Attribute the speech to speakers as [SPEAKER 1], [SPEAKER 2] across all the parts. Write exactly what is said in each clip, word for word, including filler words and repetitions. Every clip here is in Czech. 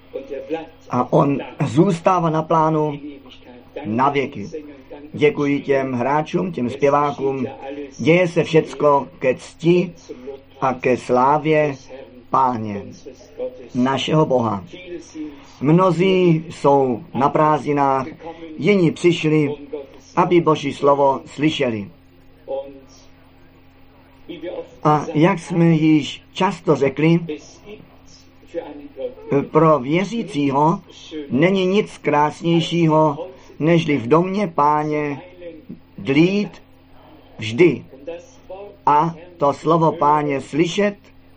[SPEAKER 1] a on zůstává na plánu na věky. Děkuji těm hráčům, těm zpěvákům. Děje se všecko ke cti a ke slávě Páně, našeho Boha. Mnozí jsou na prázdninách, jiní přišli, aby Boží slovo slyšeli. A jak jsme již často řekli, pro věřícího není nic krásnějšího, nežli v domě Páně dlít vždy a to slovo Páně slyšet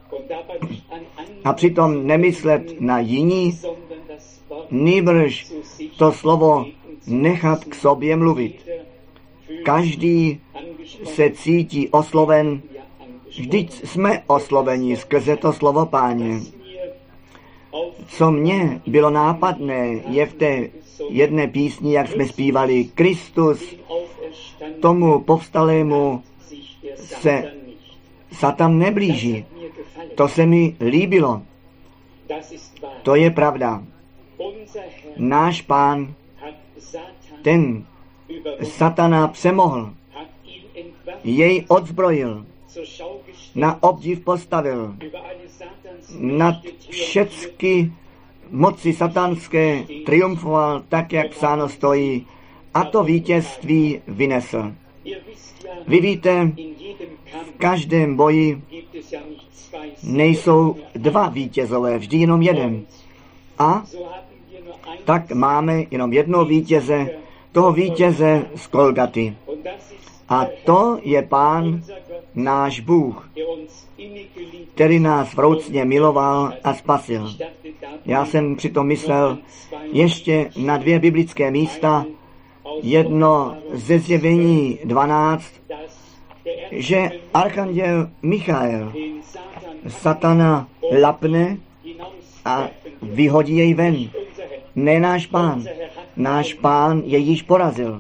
[SPEAKER 1] a přitom nemyslet na jiní, nýbrž to slovo nechat k sobě mluvit. Každý se cítí osloven, vždyť jsme osloveni skrze to slovo Páně. Co mně bylo nápadné, je v té jedné písni, jak jsme zpívali, Kristus tomu povstalému se Satan neblíží. To se mi líbilo. To je pravda. Náš Pán, ten Satana přemohl, jej odzbrojil, na obdiv postavil, nad všecky moci satanské triumfoval, tak jak psáno stojí, a to vítězství vynesl. Vy víte, v každém boji nejsou dva vítězové, vždy jenom jeden. A tak máme jenom jednoho vítěze, toho vítěze z Golgaty. A to je Pán, náš Bůh, který nás vroucně miloval a spasil. Já jsem přitom myslel ještě na dvě biblické místa, jedno ze Zjevení dvanáct, že archanděl Michael Satana lapne a vyhodí jej ven. Ne náš Pán. Náš Pán je již porazil.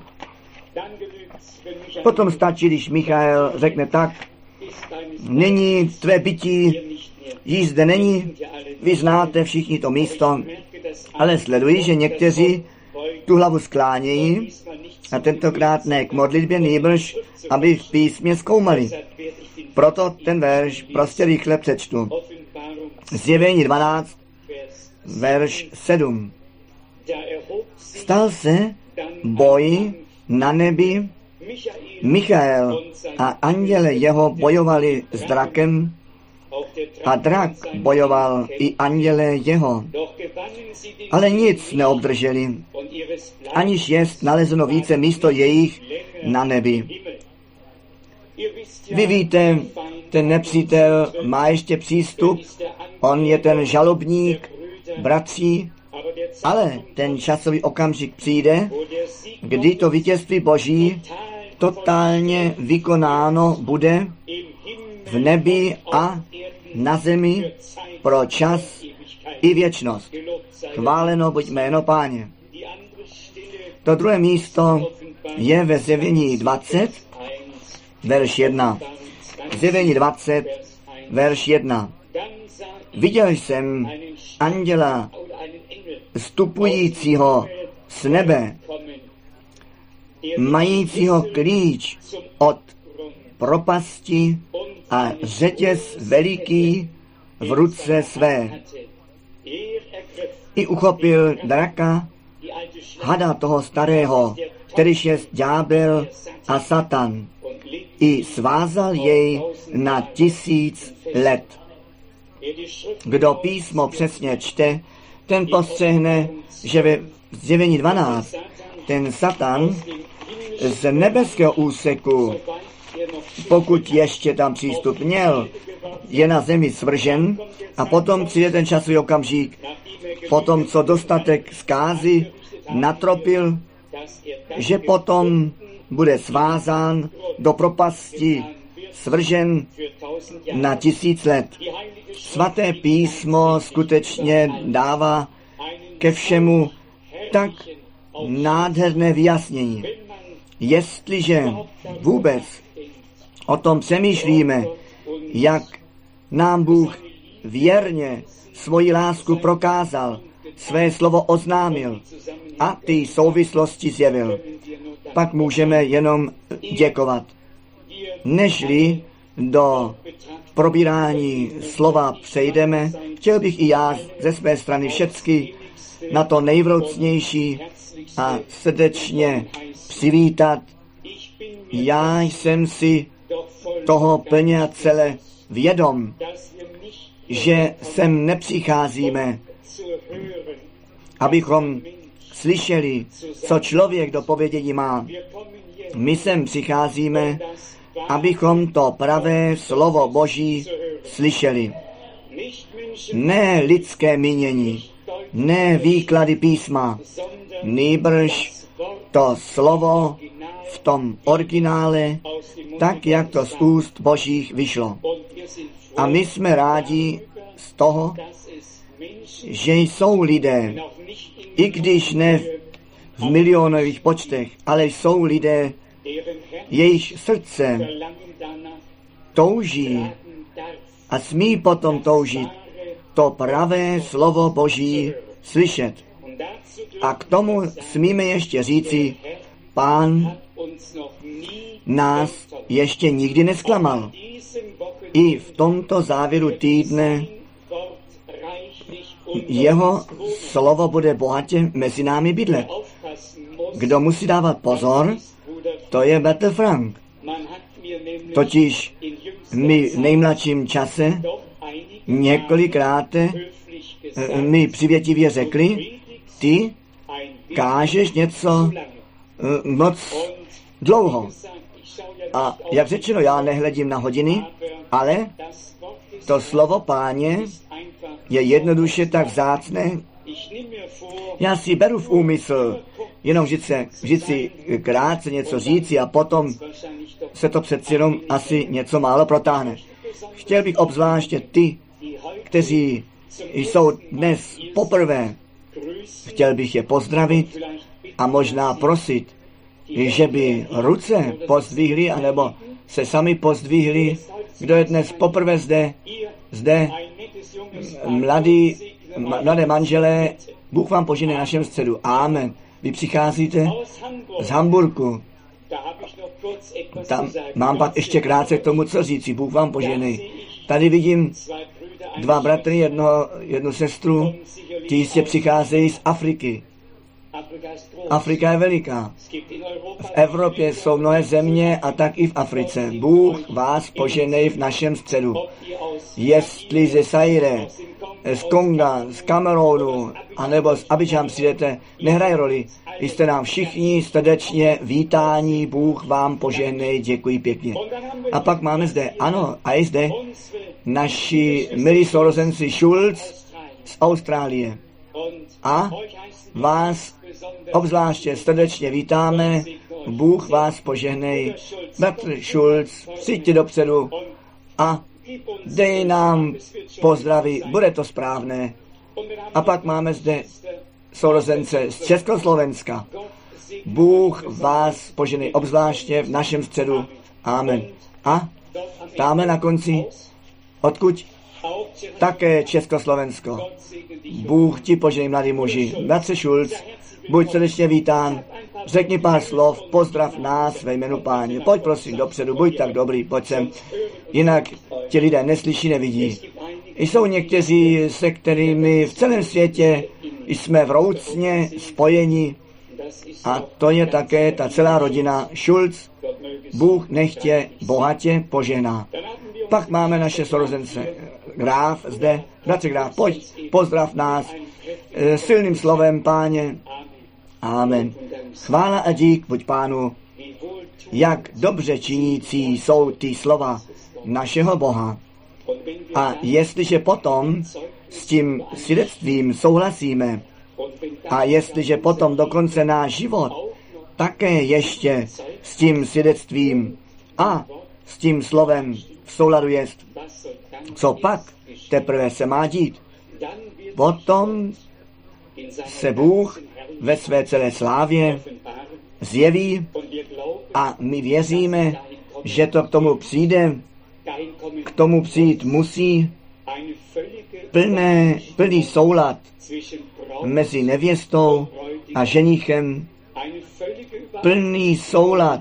[SPEAKER 1] Potom stačí, když Michael řekne tak, není tvé bytí, již zde není, vy znáte všichni to místo, ale sleduji, že někteří tu hlavu sklánějí a tentokrát ne k modlitbě, nýbrž, aby v písmě zkoumali. Proto ten verš prostě rychle přečtu. Zjevení dvanáct, verš sedm. Stal se boj na nebi, Michael a anděle jeho bojovali s drakem a drak bojoval i anděle jeho. Ale nic neobdrželi, aniž jest nalezeno více místo jejich na nebi. Vy víte, ten nepřítel má ještě přístup, on je ten žalobník, bratří, ale ten časový okamžik přijde, kdy to vítězství Boží totálně vykonáno bude v nebi a na zemi pro čas i věčnost. Chváleno buď jméno Páně. To druhé místo je ve Zjevení dvacet, verš jedna. Zjevení dvacet, verš jedna. Viděl jsem anděla vstupujícího z nebe, majícího klíč od propasti a řetěz veliký v ruce své. I uchopil draka, hada toho starého, kterýž je ďábel a Satan, i svázal jej na tisíc let. Kdo písmo přesně čte, ten postřehne, že ve Zjevení dvanáct ten Satan z nebeského úseku, pokud ještě tam přístup měl, je na zemi svržen a potom přijde ten časový okamžik, potom co dostatek zkázy natropil, že potom bude svázán do propasti, svržen na tisíc let. Svaté písmo skutečně dává ke všemu tak nádherné vyjasnění. Jestliže vůbec o tom přemýšlíme, jak nám Bůh věrně svoji lásku prokázal své slovo oznámil a ty souvislosti zjevil. Pak můžeme jenom děkovat. Nežli do probírání slova přejdeme, chtěl bych i já ze své strany všecky na to nejvroucnější a srdečně přivítat. Já jsem si toho plně a celé vědom, že sem nepřicházíme, abychom slyšeli, co člověk do povědění má. My sem přicházíme, abychom to pravé slovo Boží slyšeli. Ne lidské mínění, ne výklady písma, nýbrž to slovo v tom originále, tak, jak to z úst Božích vyšlo. A my jsme rádi z toho, že jsou lidé, i když ne v milionových počtech, ale jsou lidé, jejich srdce touží a smí potom toužit to pravé slovo Boží slyšet. A k tomu smíme ještě říci, Pán nás ještě nikdy nesklamal. I v tomto závěru týdne jeho slovo bude bohatě mezi námi bydlet. Kdo musí dávat pozor, to je bratr Frank. Totiž my v nejmladším čase několikrát mi přivětivě řekli, ty kážeš něco moc dlouho. A jak řečeno, já nehledím na hodiny, ale to slovo Páně je jednoduše tak vzácné. Já si beru v úmysl jenom vždyť, se, vždyť si krátce něco říci a potom se to přeci jenom asi něco málo protáhne. Chtěl bych obzvláště ty, kteří jsou dnes poprvé, chtěl bych je pozdravit a možná prosit, že by ruce pozdvihli, anebo se sami pozdvihli, kdo je dnes poprvé zde, zde mladý, mladé manželé, Bůh vám požehnej našem středu. Amen. Vy přicházíte z Hamburku. Tam mám pak ještě krátce k tomu, co říci. Bůh vám požehnej. Tady vidím dva bratry, jedno, jednu sestru, ti jistě přicházejí z Afriky. Afrika je veliká. V Evropě jsou mnohé země a tak i v Africe. Bůh vás poženej v našem středu. Jestli ze Zaire, z Konga, z Kamerunu, anebo z Abidžan přijdete, nehraje roli. Vy jste nám všichni srdečně vítáni, Bůh vám požehnej, děkuji pěkně. A pak máme zde, ano, a je zde naši milí sourozenci Schulz z Austrálie. A vás obzvláště srdečně vítáme, Bůh vás požehnej. Bratr Schulz, přijďte dopředu a dej nám pozdraví, bude to správné. A pak máme zde sourozence z Československa. Bůh vás požehnej obzvláště v našem středu. Amen. A dáme na konci, odkud? Také Československo. Bůh ti požehnej, mladý muži. Bratře Schulz, buď srdečně vítán, řekni pár slov, pozdrav nás ve jménu Páně. Pojď prosím dopředu, buď tak dobrý, pojď sem. Jinak ti lidé neslyší, nevidí. Jsou někteří, se kterými v celém světě jsme vroucně spojeni a to je také ta celá rodina Schulz. Bůh nechtě bohatě požehná. Pak máme naše sourozence Graf zde. Bratře Graf, pojď, pozdrav nás silným slovem, Páně. Amen. Chvála a dík buď Pánu, jak dobře činící jsou ty slova našeho Boha. A jestliže potom s tím svědectvím souhlasíme a jestliže potom dokonce náš život také ještě s tím svědectvím a s tím slovem v souladu jest, co pak teprve se má dít? Potom se Bůh ve své celé slávě zjeví a my věříme, že to k tomu přijde, k tomu přijít musí plné, plný soulad mezi nevěstou a ženichem, plný soulad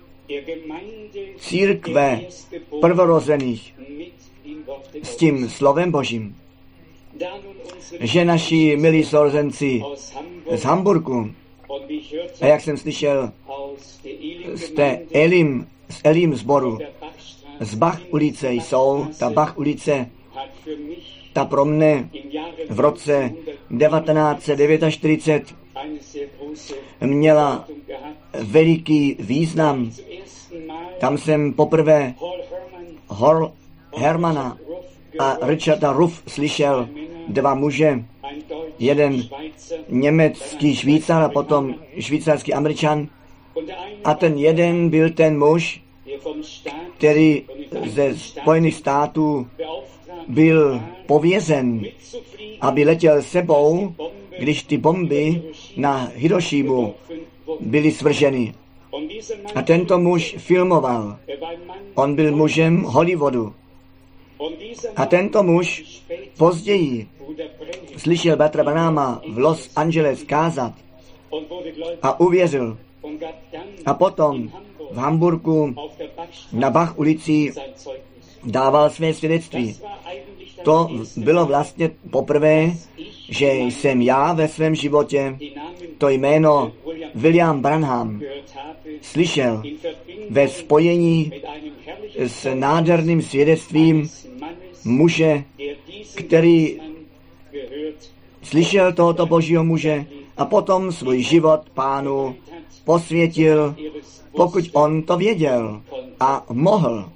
[SPEAKER 1] církve prvorozených s tím slovem Božím. Že naši milí sourozenci z Hamburgu, a jak jsem slyšel z té Elim, z Elim sboru, z Bach ulice jsou, ta Bach ulice, ta pro mne v roce devatenáct set čtyřicet devět měla veliký význam. Tam jsem poprvé Hol Hermana a Richarda Ruff slyšel, dva muže, jeden německý Švýcar a potom švýcarský Američan. A ten jeden byl ten muž, který ze Spojených států byl povězen, aby letěl sebou, když ty bomby na Hirošimu byly svrženy. A tento muž filmoval. On byl mužem Hollywoodu. A tento muž později slyšel bratra Branhama v Los Angeles kázat a uvěřil. A potom v Hamburgu na Bach ulici dával své svědectví. To bylo vlastně poprvé, že jsem já ve svém životě to jméno William Branham slyšel ve spojení s nádherným svědectvím muže, který slyšel tohoto Božího muže a potom svůj život Pánu posvětil, pokud on to věděl a mohl.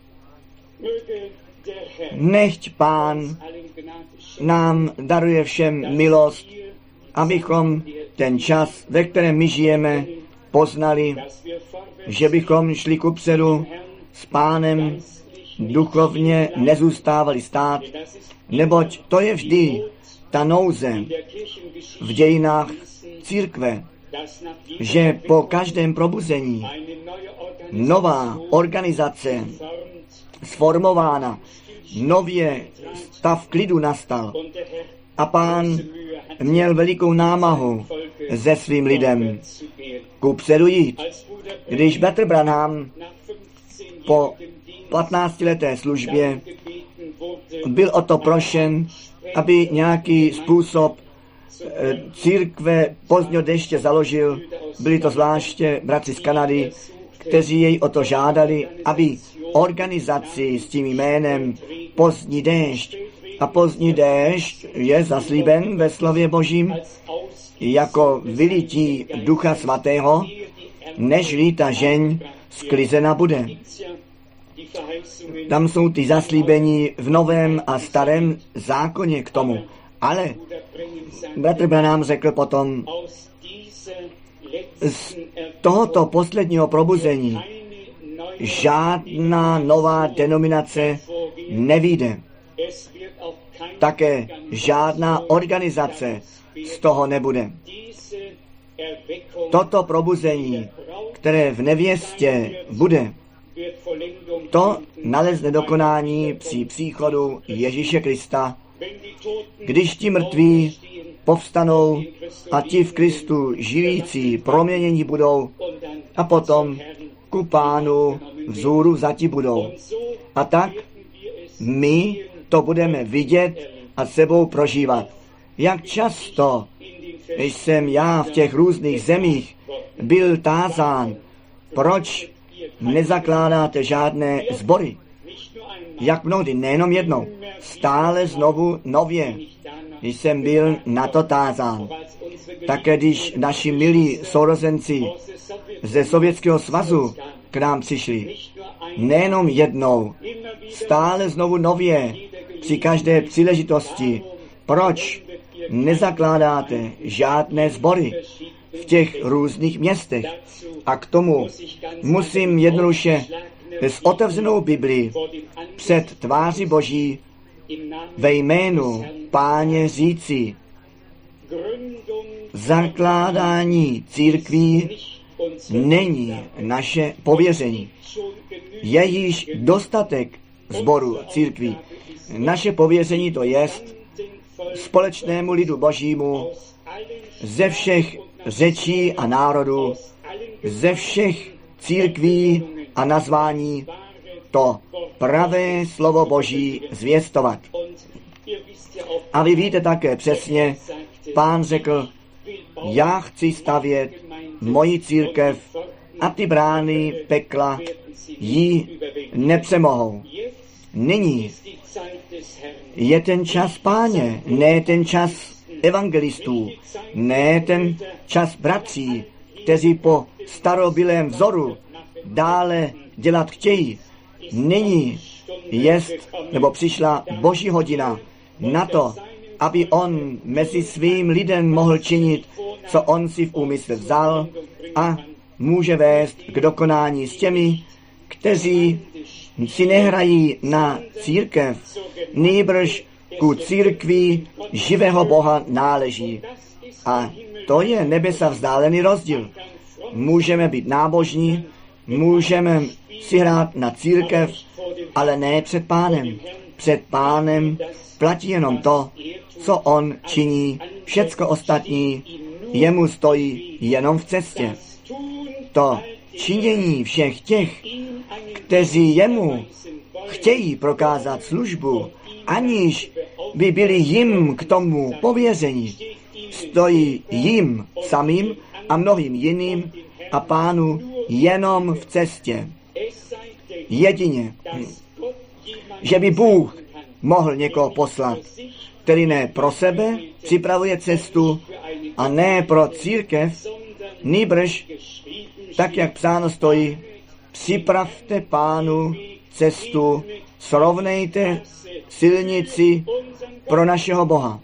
[SPEAKER 1] Nechť Pán nám daruje všem milost, abychom ten čas, ve kterém my žijeme, poznali, že bychom šli kupředu s Pánem, duchovně nezůstávali stát, neboť to je vždy ta nouze v dějinách církve, že po každém probuzení nová organizace sformována, nově stav klidu nastal a Pán měl velikou námahu se svým lidem kupředu jít. Když bratr Branham po patnáctileté službě byl o to prošen, aby nějaký způsob církve pozdního deště založil, byli to zvláště bratři z Kanady, kteří jej o to žádali, aby organizaci s tím jménem Pozdní déšť, a pozdní déšť je zaslíben ve slově Božím jako vylití Ducha Svatého, nežli ta žeň sklizena bude. Tam jsou ty zaslíbení v Novém a Starém zákoně k tomu. Ale bratr Branham řekl potom, z tohoto posledního probuzení žádná nová denominace nevyjde. Také žádná organizace z toho nebude. Toto probuzení, které v nevěstě bude, to nalezne dokonání při příchodu Ježíše Krista, když ti mrtví povstanou a ti v Kristu žijící proměnění budou a potom ku Pánu vzhůru vzati budou. A tak my to budeme vidět a sebou prožívat. Jak často jsem já v těch různých zemích byl tázán, proč nezakládáte žádné sbory. Jak mnohdy, nejenom jednou, stále znovu nově jsem byl na to tázán. Také když naši milí sourozenci ze Sovětského svazu k nám přišli, nejenom jednou, stále znovu nově, při každé příležitosti, proč nezakládáte žádné sbory v těch různých městech. A k tomu musím jednoduše s otevřenou Biblii před tváří Boží ve jménu Páně říci, zakládání církví není naše pověření. Je již dostatek sboru církví. Naše pověření to jest společnému lidu Božímu ze všech řečí a národů, ze všech církví a nazvání to pravé slovo Boží zvěstovat. A vy víte také přesně, Pán řekl, já chci stavět moji církev a ty brány pekla jí nepřemohou. Nyní je ten čas Páně, ne ten čas evangelistů, ne ten čas bratří, kteří po starobylém vzoru dále dělat chtějí. Nyní jest, nebo přišla Boží hodina na to, aby on mezi svým lidem mohl činit, co on si v úmysl vzal a může vést k dokonání s těmi, kteří si nehrají na církev, nýbrž ku církvi živého Boha náleží. A to je nebesa vzdálený rozdíl. Můžeme být nábožní, můžeme si hrát na církev, ale ne před Pánem. Před Pánem platí jenom to, co on činí, všecko ostatní jemu stojí jenom v cestě. To činění všech těch, kteří jemu chtějí prokázat službu, aniž by byli jim k tomu pověření, stojí jim samým a mnohým jiným a Pánu jenom v cestě. Jedině, že by Bůh mohl někoho poslat, který ne pro sebe připravuje cestu a ne pro církev, nýbrž, tak jak psáno stojí, připravte Pánu cestu, srovnejte silnici pro našeho Boha.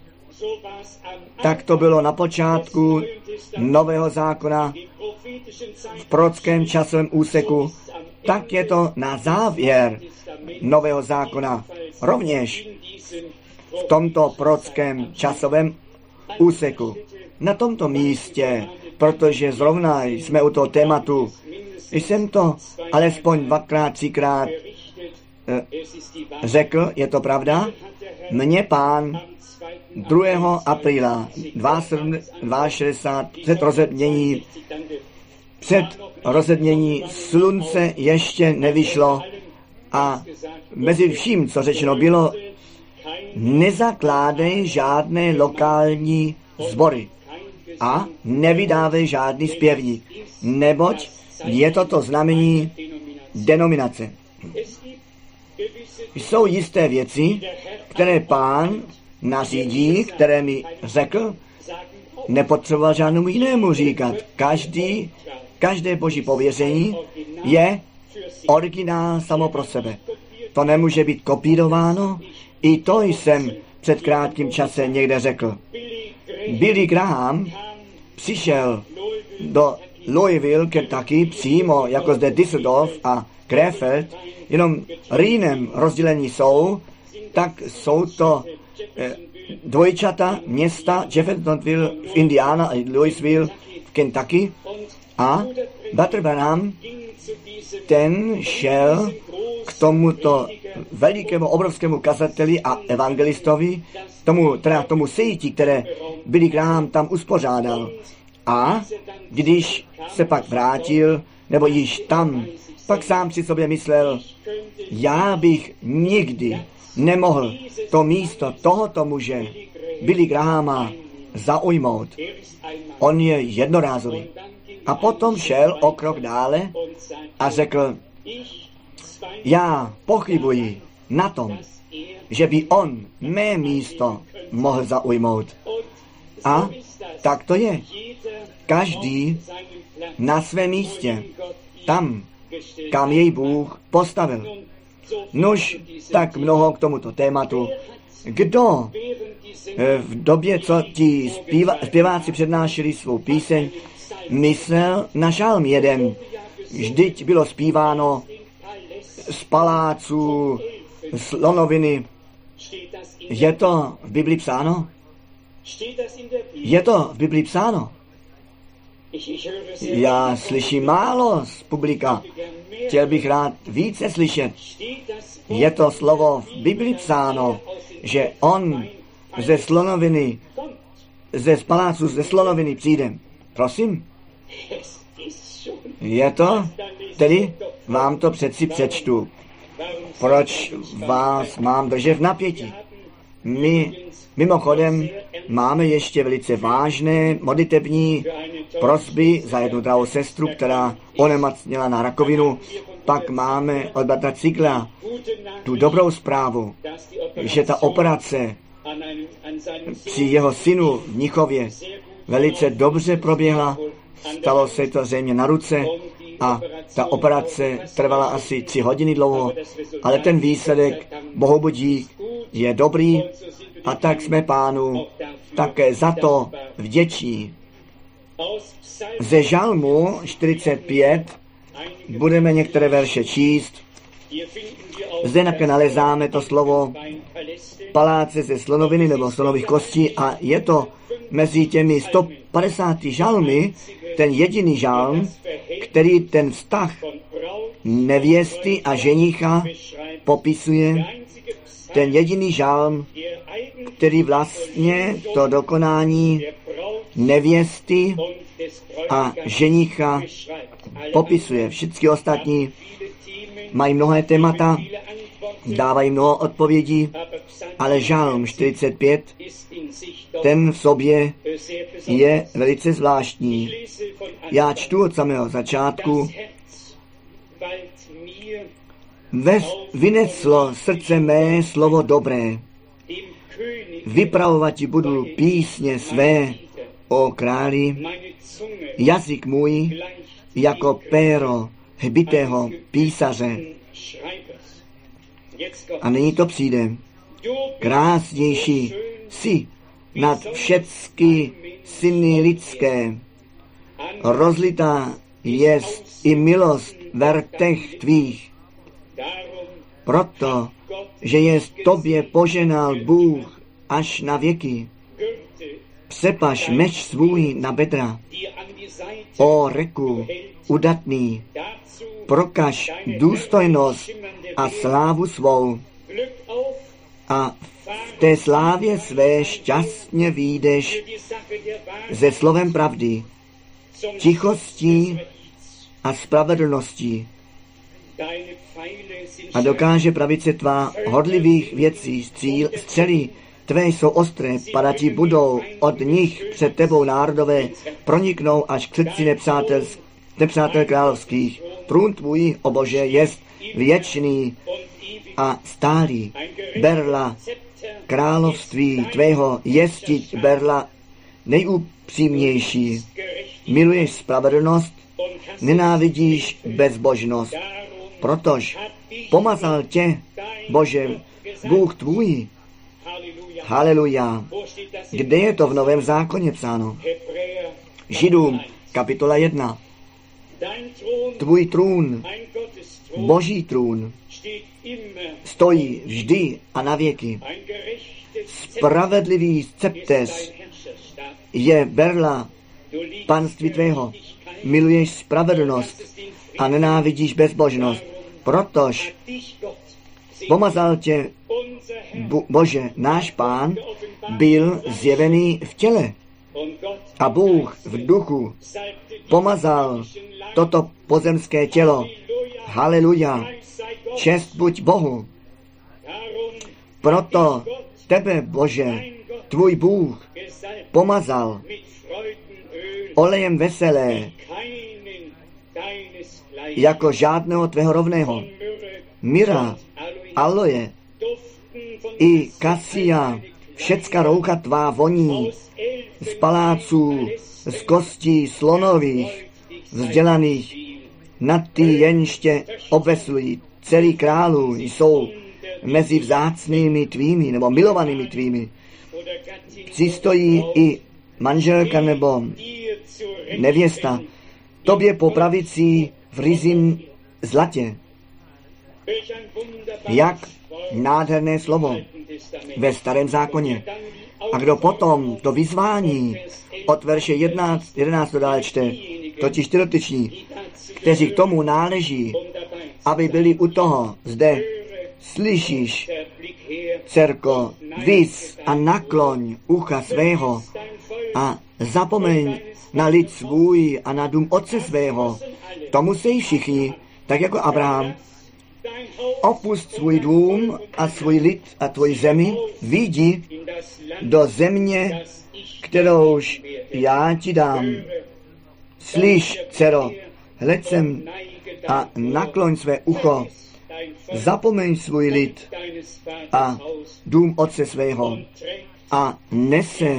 [SPEAKER 1] Tak to bylo na počátku Nového zákona v prorockém časovém úseku, tak je to na závěr Nového zákona. Rovněž v tomto prorockém časovém úseku. Na tomto místě, protože zrovna jsme u toho tématu, jsem to alespoň dvakrát, třikrát eh, řekl, je to pravda, mně Pán druhého apríla šedesát dva před rozednění, před rozednění slunce ještě nevyšlo a mezi vším, co řečeno bylo, nezakládej žádné lokální sbory a nevydávej žádný zpěvník, neboť je to to znamení denominace. Jsou jisté věci, které Pán nařídí, které mi řekl, nepotřeboval žádnému jinému říkat. Každý, každé Boží pověření je originál samo pro sebe. To nemůže být kopírováno. I to jsem před krátkým časem někde řekl. Billy Graham přišel do Louisville, Kentucky, přímo jako zde Düsseldorf a Krefeld, jenom Rýnem rozdělení jsou, tak jsou to eh, dvojčata města Jeffersonville v Indiana a Louisville v Kentucky a Brother Branham, ten šel k tomuto velikému, obrovskému kazateli a evangelistovi, tomu, teda tomu sejti, které Billy Graham tam uspořádal. A když se pak vrátil, nebo již tam, pak sám si sobě myslel, já bych nikdy nemohl to místo tohoto muže, Billy Grahama, zaujmout. On je jednorázový. A potom šel o krok dále a řekl, já pochybuji na tom, že by on mé místo mohl zaujmout. A tak to je. Každý na svém místě, tam, kam jej Bůh postavil. Nož tak mnoho k tomuto tématu. Kdo v době, co ti zpíva, zpěváci přednášeli svou píseň, myslel na žalm jeden. Vždyť bylo zpíváno z paláců, slonoviny. Je to v Biblii psáno? Je to v Biblii psáno? Já slyším málo z publika. Chtěl bych rád více slyšet. Je to slovo v Biblii psáno, že on ze slonoviny ze palácu ze slonoviny přijde. Prosím? Je to? Tedy vám to přeci přečtu. Proč vás mám držet v napětí? My mimochodem máme ještě velice vážné modlitební prosby za jednu drahou sestru, která onemocněla na rakovinu. Pak máme od bratra Cigla tu dobrou zprávu, že ta operace při jeho synu v Mnichově velice dobře proběhla. Stalo se to zřejmě na ruce a ta operace trvala asi tři hodiny dlouho, ale ten výsledek, Bohu budík, je dobrý a tak jsme Pánu také za to vděční. Ze Žalmu čtyřicet pět budeme některé verše číst. Zde také nalezáme to slovo paláce ze slonoviny nebo slonových kostí a je to mezi těmi sto padesáti žalmy ten jediný žalm, který ten vztah nevěsty a ženicha popisuje. Ten jediný žalm, který vlastně to dokonání nevěsty a ženicha popisuje. Všichni ostatní mají mnohé témata, dávají mnoho odpovědí, ale žalm čtyřicet pět, ten v sobě je velice zvláštní. Já čtu od samého začátku. Ves, vyneslo srdce mé slovo dobré, vypravovati budu písně své, o králi, jazyk můj jako péro hbitého písaře. A nyní to přijde. Krásnější jsi nad všecky syny lidské. Rozlitá jest i milost v rtech tvých. Proto, že jest tobě poženal Bůh až na věky. Přepaš meč svůj na bedra. O reku udatný, prokaž důstojnost a slávu svou. A v té slávě své šťastně vyjdeš se slovem pravdy, tichostí a spravedlností. A dokáže pravice tvá hodlivých věcí stříl, střely tvé jsou ostré, padati budou od nich před tebou národové, proniknou až k srdci nepřátel, nepřátel královských. Trůn tvůj, o Bože, jest věčný a stálý. Berla království tvého jestiť berla nejupřímnější. Miluješ spravedlnost, nenávidíš bezbožnost. Protož pomazal tě, Bože, Bůh tvůj. Haleluja. Kde je to v Novém zákoně psáno? Židům, kapitola jedna. Tvůj trůn, Boží trůn, stojí vždy a na věky. Spravedlivý scepteř je berla panství tvého. Miluješ spravedlnost a nenávidíš bezbožnost. Protož pomazal tě, Bože, náš Pán, byl zjevený v těle. A Bůh v duchu pomazal toto pozemské tělo. Haleluja. Čest buď Bohu. Proto tebe, Bože, tvůj Bůh pomazal olejem veselé, jako žádného tvého rovného. Mira, aloje i kasia, všecka roucha tvá voní z paláců, z kostí slonových, vzdělaných, nad ty jenště obvesují. Celý králů jsou mezi vzácnými tvými, nebo milovanými tvými. Přistojí i manželka nebo nevěsta, tobě po pravici v ryzím zlatě. Jak nádherné slovo ve Starém zákoně. A kdo potom to vyzvání od verše jedenáct, jedenáct dále čte, totiž ty dotyční, kteří k tomu náleží, aby byli u toho, zde slyšíš, dcerko, vys a nakloň ucha svého, a zapomeň na lid svůj a na dům otce svého. To musí všichni, tak jako Abraham. Opust svůj dům a svůj lid a tvoji zemi, vyjdi do země, kterouž já ti dám. Slyš, dcero, hleď sem a nakloň své ucho, zapomeň svůj lid a dům otce svého a nese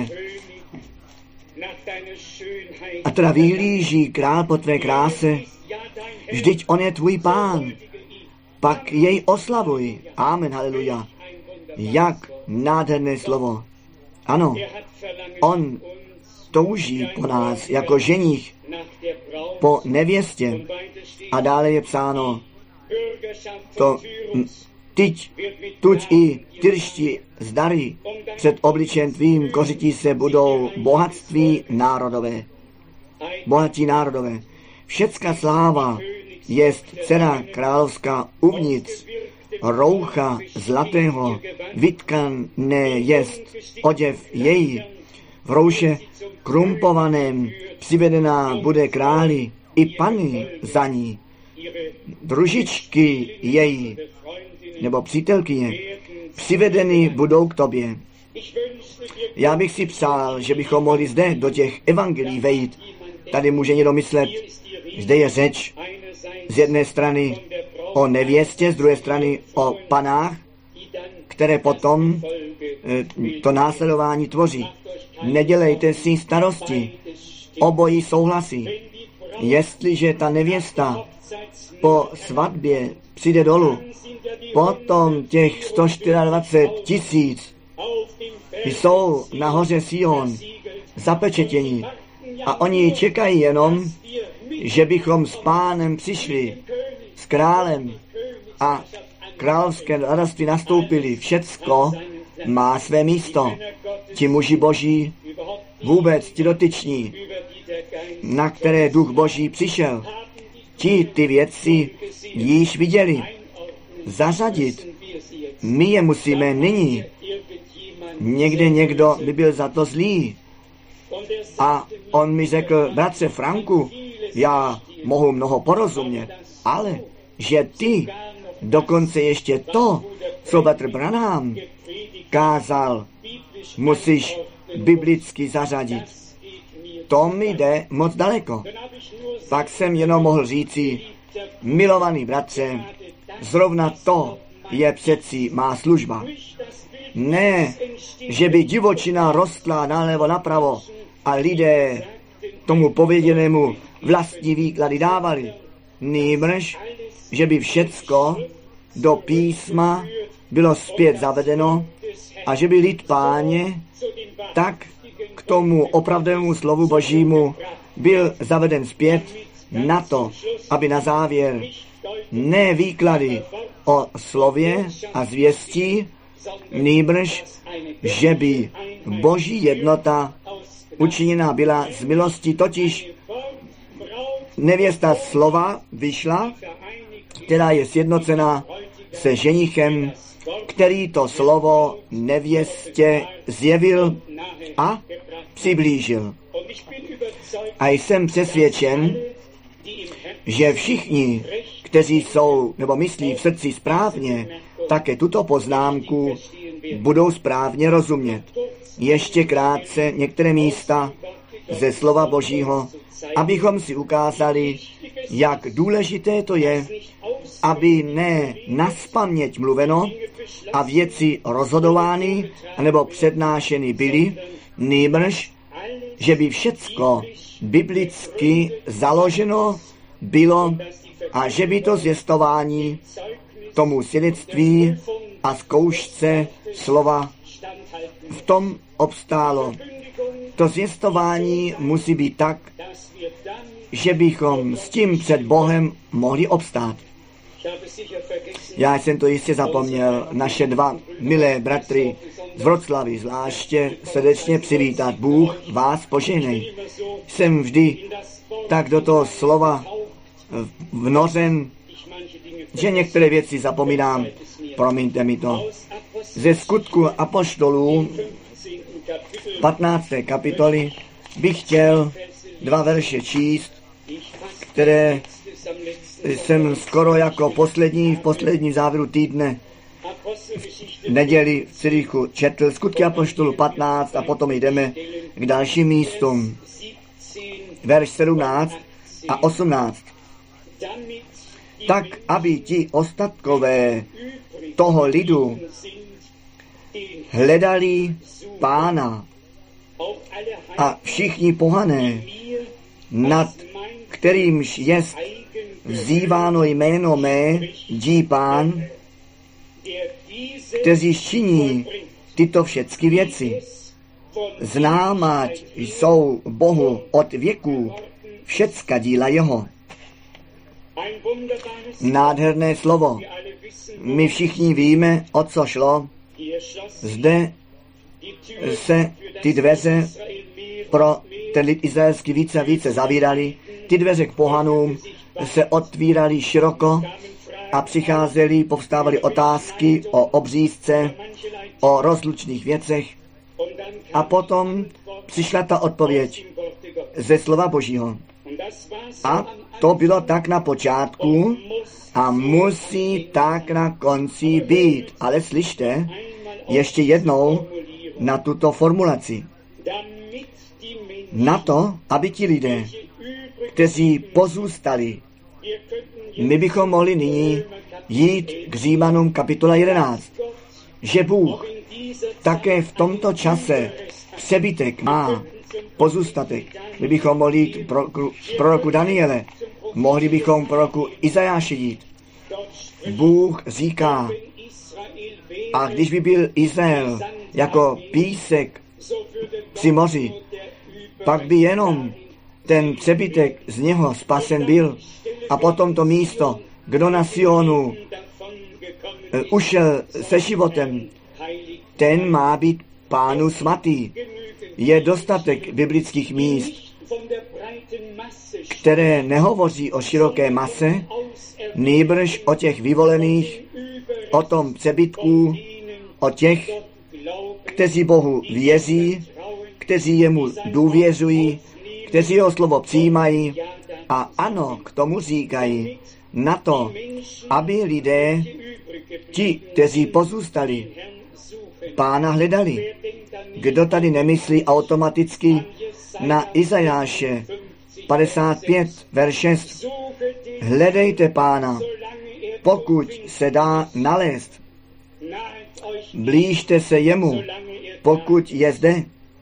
[SPEAKER 1] a teda vyhlíží král po tvé kráse, vždyť on je tvůj pán, pak jej oslavuj. Amen, haleluja. Jak nádherné slovo. Ano, on touží po nás jako ženích po nevěstě. A dále je psáno, to tyť, tuď i tyrští zdary před obličem tvým kořití se budou bohatství národové. Bohatí národové. Všecká sláva jest dcera královská uvnitř, roucha zlatého, vytkané jest oděv její, v rouše krumpovaném přivedená bude králi i pany za ní. Družičky její, nebo přítelkyně, přivedeny budou k tobě. Já bych si přál, že bychom mohli zde do těch evangelií vejít. Tady může někdo myslet, zde je řeč z jedné strany o nevěstě, z druhé strany o panách, které potom to následování tvoří. Nedělejte si starosti, obojí souhlasí. Jestliže ta nevěsta po svatbě přijde dolů, potom těch sto dvacet čtyři tisíc jsou nahoře Sion zapečetění a oni čekají jenom, že bychom s pánem přišli, s králem a královské radosti nastoupili. Všecko má své místo. Ti muži boží, vůbec ti dotyční, na které duch boží přišel, ti ty věci již viděli. Zařadit. My je musíme nyní. Někde někdo by byl za to zlý. A on mi řekl, bratře Franku, já mohu mnoho porozumět, ale že ty dokonce ještě to, co bratr Branham kázal, musíš biblicky zařadit. To mi jde moc daleko. Pak jsem jenom mohl říci, milovaný bratře, zrovna to je přeci má služba. Ne, že by divočina rostla nalevo napravo a lidé tomu pověděnému vlastní výklady dávali. Nýbrž, že by všecko do písma bylo zpět zavedeno a že by lid páně tak k tomu opravdovému slovu božímu byl zaveden zpět na to, aby na závěr ne výklady o slově a zvěstí, nýbrž, že by boží jednota učiněná byla z milosti, totiž nevěsta slova vyšla, která je sjednocená se ženichem, který to slovo nevěstě zjevil a přiblížil. A jsem přesvědčen, že všichni, kteří jsou nebo myslí v srdci správně, také tuto poznámku budou správně rozumět. Ještě krátce některé místa ze slova Božího, abychom si ukázali, jak důležité to je, aby ne naspaměť mluveno a věci rozhodovány nebo přednášeny byly, nýbrž, že by všecko biblicky založeno bylo a že by to zvěstování tomu svědectví a zkoušce slova v tom obstálo. To zvěstování musí být tak, že bychom s tím před Bohem mohli obstát. Já jsem to jistě zapomněl, naše dva milé bratry z Vroclavy zvláště srdečně přivítat. Bůh vás požehnej. Jsem vždy tak do toho slova vnořen, že některé věci zapomínám. Promiňte mi to. Ze Skutku apoštolů patnácté kapitoly bych chtěl dva verše číst, které jsem skoro jako poslední, v poslední závěru týdne v neděli v Cirichu četl Skutky apoštolů patnáct a potom jdeme k dalším místům. Verš sedmnáct a osmnáct. Tak, aby ti ostatkové toho lidu hledali Pána a všichni pohané, nad kterýmž jest vzýváno jméno mé, dí Pán, kteří činí tyto všechny věci. Známať jsou Bohu od věků všecka díla jeho. Nádherné slovo. My všichni víme, o co šlo. Zde se ty dveře pro ten lid izraelský více a více zavíraly. Ty dveře k pohanům se otvíraly široko a přicházely, povstávaly otázky o obřízce, o rozlučných věcech. A potom přišla ta odpověď ze slova Božího. A to bylo tak na počátku a musí tak na konci být. Ale slyšte ještě jednou na tuto formulaci. Na to, aby ti lidé, kteří pozůstali, my bychom mohli nyní jít k Římanům kapitola jedenáct, že Bůh také v tomto čase přebytek má pozůstatek. My bychom mohli jít pro, proroku Daniele, mohli bychom proroku Izajáše jít. Bůh říká, a když by byl Izrael jako písek při moři, pak by jenom ten přebytek z něho spasen byl. A potom to místo, kdo na Sionu uh, ušel se životem, ten má být Pánu svatý. Je dostatek biblických míst, které nehovoří o široké mase, nýbrž o těch vyvolených, o tom přebytku, o těch, kteří Bohu věří, kteří jemu důvěřují, kteří jeho slovo přijímají a ano, k tomu říkají, na to, aby lidé, ti, kteří pozůstali, Pána hledali. Kdo tady nemyslí automaticky na Izajáše padesát pět, verš šest. Hledejte Pána, pokud se dá nalézt. Blížte se jemu, pokud je zde.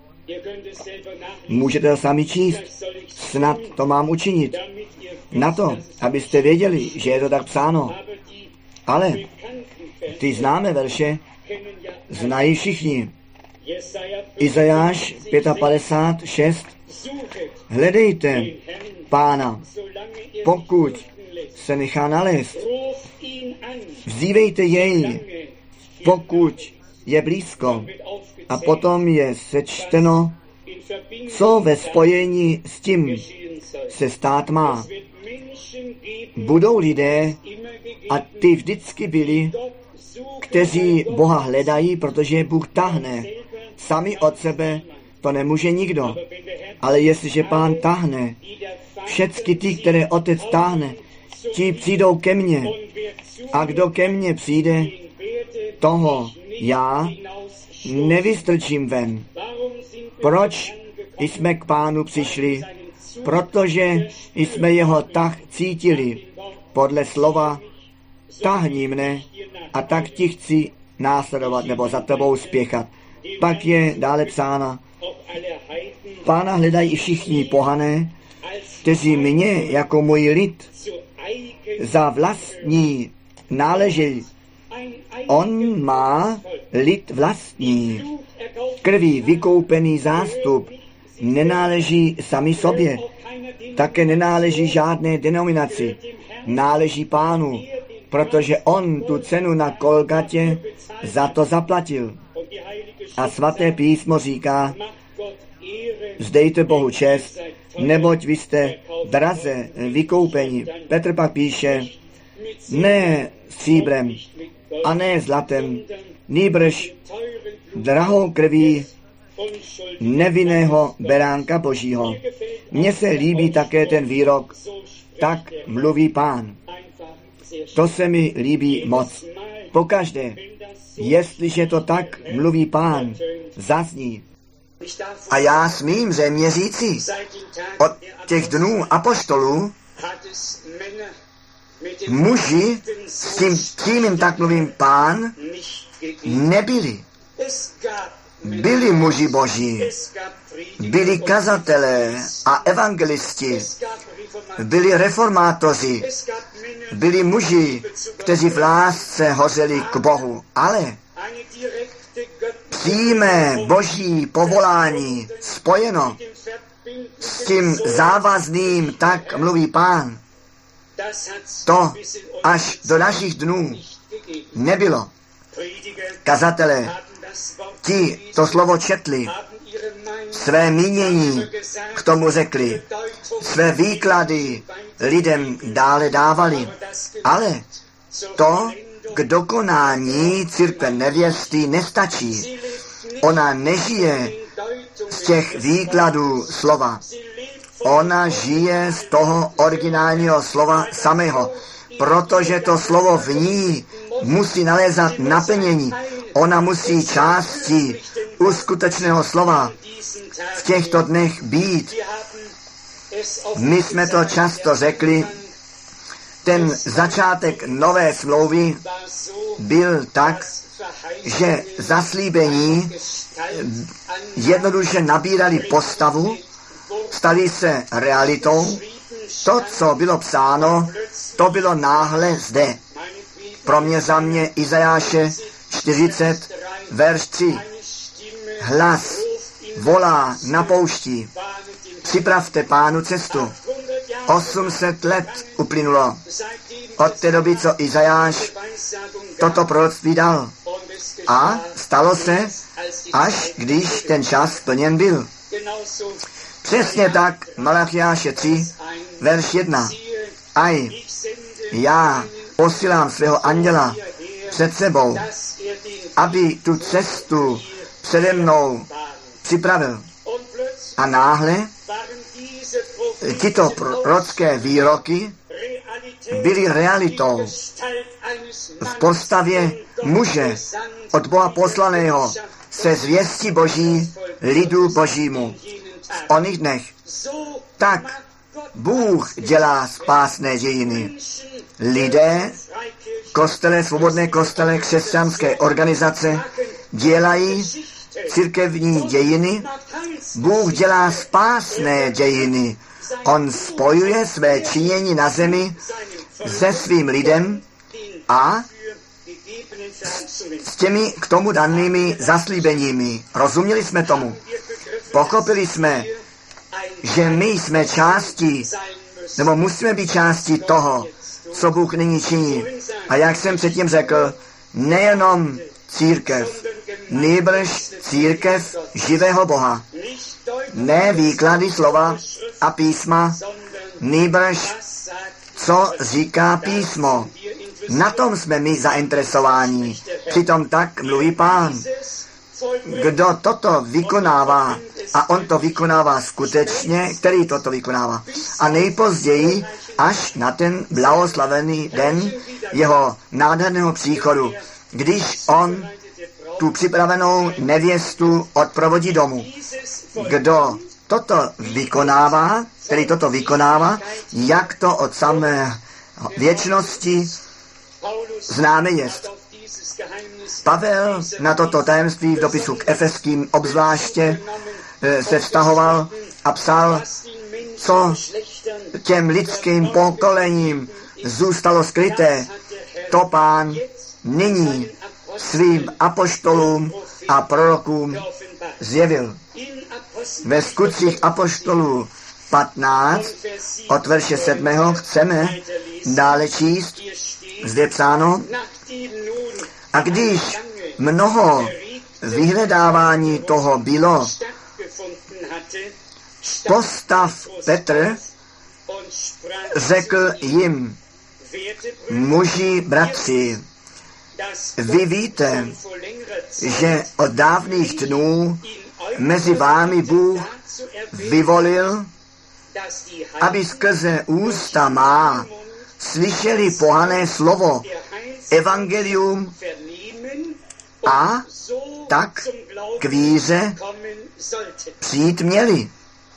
[SPEAKER 1] Můžete to sami číst. Snad to mám učinit. Na to, abyste věděli, že je to tak psáno. Ale ty známé verše znají všichni. Izajáš padesát pět, šest. Hledejte Pána, pokud se nechá nalézt. Vzívejte jej, pokud je blízko. A potom je sečteno, co ve spojení s tím se stát má. Budou lidé, a ty vždycky byli, kteří Boha hledají, protože Bůh tahne. Sami od sebe to nemůže nikdo. Ale jestliže Pán tahne, všecky ty, které Otec táhne, ti přijdou ke mně. A kdo ke mně přijde, toho já nevystrčím ven. Proč jsme k Pánu přišli? Protože jsme jeho tah cítili. Podle slova tahni mne a tak ti chci následovat nebo za tebou spěchat. Pak je dále psáno, Pána hledají i všichni pohané, kteří mě jako můj lid za vlastní náležejí. On má lid vlastní. Krví vykoupený zástup nenáleží sami sobě. Také nenáleží žádné denominaci. Náleží Pánu, protože on tu cenu na Kolgatě za to zaplatil. A svaté písmo říká, vzdejte Bohu čest, neboť vy jste draze vykoupeni. Petr pak píše, ne stříbrem a ne zlatem, nýbrž drahou krví nevinného beránka Božího. Mně se líbí také ten výrok, tak mluví Pán. To se mi líbí moc. Pokaždé, jestliže to tak mluví Pán, zazní. A já smím zřejmě říci, od těch dnů apoštolů muži s tím přímým tak mluvím Pán nebyli. Byli muži Boží, byli kazatelé a evangelisti, byli reformátoři, byli muži, kteří v lásce hořeli k Bohu, ale přímé Boží povolání spojeno s tím závazným, tak mluví Pán, to až do našich dnů nebylo. Kazatelé, ti to slovo četli, své mínění k tomu řekli, své výklady lidem dále dávali, ale to k dokonání církve nevěsty nestačí. Ona nežije z těch výkladů slova. Ona žije z toho originálního slova samého, protože to slovo v ní musí nalézat naplnění. Ona musí částí uskutečného slova v těchto dnech být. My jsme to často řekli, ten začátek nové smlouvy byl tak, že zaslíbení jednoduše nabírali postavu, stali se realitou. To, co bylo psáno, to bylo náhle zde. Pro mě za mě Izajáše čtyřicet, verš tři. Hlas volá na poušti. Připravte Pánu cestu. osm set let uplynulo od té doby, co Izajáš toto proroctví dal. A stalo se, až když ten čas plněn byl. Přesně tak Malachiáše tři, verš jedna. Aj, já posílám svého anděla před sebou, aby tu cestu přede mnou připravil. A náhle tyto prorocké výroky byly realitou v postavě muže od Boha poslaného se zvěstí Boží lidu Božímu v oných dnech. Tak Bůh dělá spásné dějiny. Lidé, kostele, svobodné kostele, křesťanské organizace dělají církevní dějiny. Bůh dělá spásné dějiny. On spojuje své činění na zemi se svým lidem a s těmi k tomu danými zaslíbeními. Rozuměli jsme tomu. Pochopili jsme, že my jsme částí, nebo musíme být částí toho, co Bůh nyní činí. A jak jsem předtím řekl, nejenom církev, nýbrž církev živého Boha. Ne výklady slova a písma, nýbrž co říká písmo. Na tom jsme my zainteresováni. Přitom tak mluví Pán. Kdo toto vykonává, a on to vykonává skutečně, který toto vykonává. A nejpozději, až na ten blahoslavený den jeho nádherného příchodu, když on tu připravenou nevěstu odprovodí domů. Kdo toto vykonává, který toto vykonává, jak to od samé věčnosti známe jest. Pavel na toto tajemství v dopisu k Efeským obzvláště se vztahoval a psal, co těm lidským pokolením zůstalo skryté, to Pán nyní svým apoštolům a prorokům zjevil. Ve skutcích apoštolů patnáct od verše sedmého chceme dále číst, zde je psáno, a když mnoho vyhledávání toho bylo, postav Petr řekl jim, muži, bratři, vy víte, že od dávných dnů mezi vámi Bůh vyvolil, aby skrze ústa má slyšeli pohané slovo, evangelium, a tak k víře přijít měli.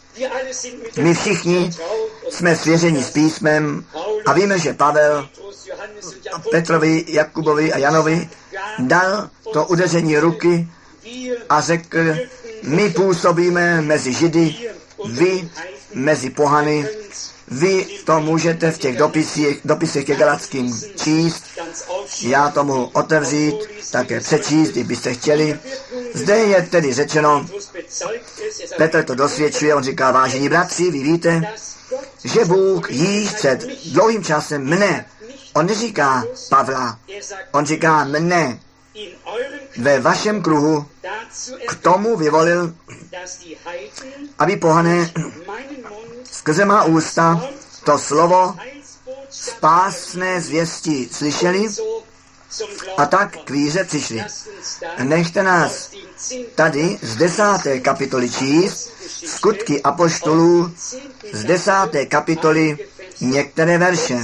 [SPEAKER 1] My všichni jsme svěřeni s písmem a víme, že Pavel Petrovi, Jakubovi a Janovi dal to udeření ruky a řekl, my působíme mezi Židy, vy mezi pohany, vy to můžete v těch dopisích, dopisech ke Galatským číst, já to mohu otevřít, také přečíst, kdybyste chtěli. Zde je tedy řečeno, Petr to dosvědčuje, on říká, vážení bratři, vy víte, že Bůh již před dlouhým časem mne, on neříká Pavla, on říká mne, ve vašem kruhu k tomu vyvolil, aby pohané skrze má ústa to slovo spásné zvěsti slyšeli a tak k víře přišli. Nechte nás tady z desáté kapitoly číst, Skutky apoštolů z desáté kapitoly některé verše.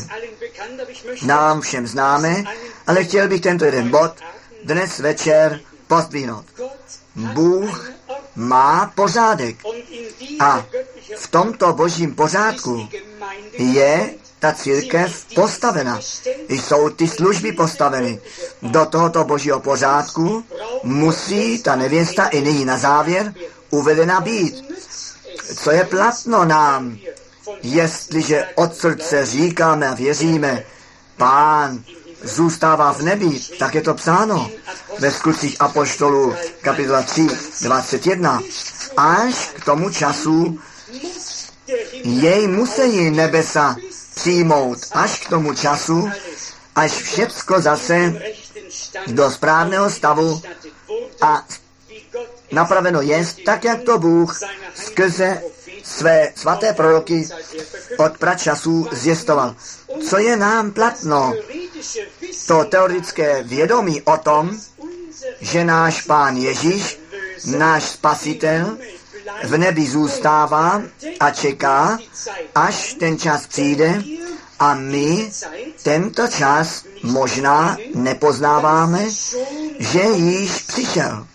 [SPEAKER 1] Nám všem známe, ale chtěl bych tento jeden bod dnes večer pozdvihnout. Bůh má pořádek a v tomto božím pořádku je ta církev postavena. Jsou ty služby postaveny. Do tohoto božího pořádku musí ta nevěsta i nyní na závěr uvedena být. Co je platno nám, jestliže od srdce říkáme a věříme, Pán zůstává v nebi, tak je to psáno ve Skutcích apoštolů kapitola tři, dvacet jedna. Až k tomu času jej musí nebesa přijmout, až k tomu času, až všecko zase do správného stavu a napraveno jest, tak jak to Bůh skrze své svaté proroky od pračasů zjistoval. Co je nám platno? To teoretické vědomí o tom, že náš Pán Ježíš, náš Spasitel, v nebi zůstává a čeká, až ten čas přijde a my tento čas možná nepoznáváme, že již přišel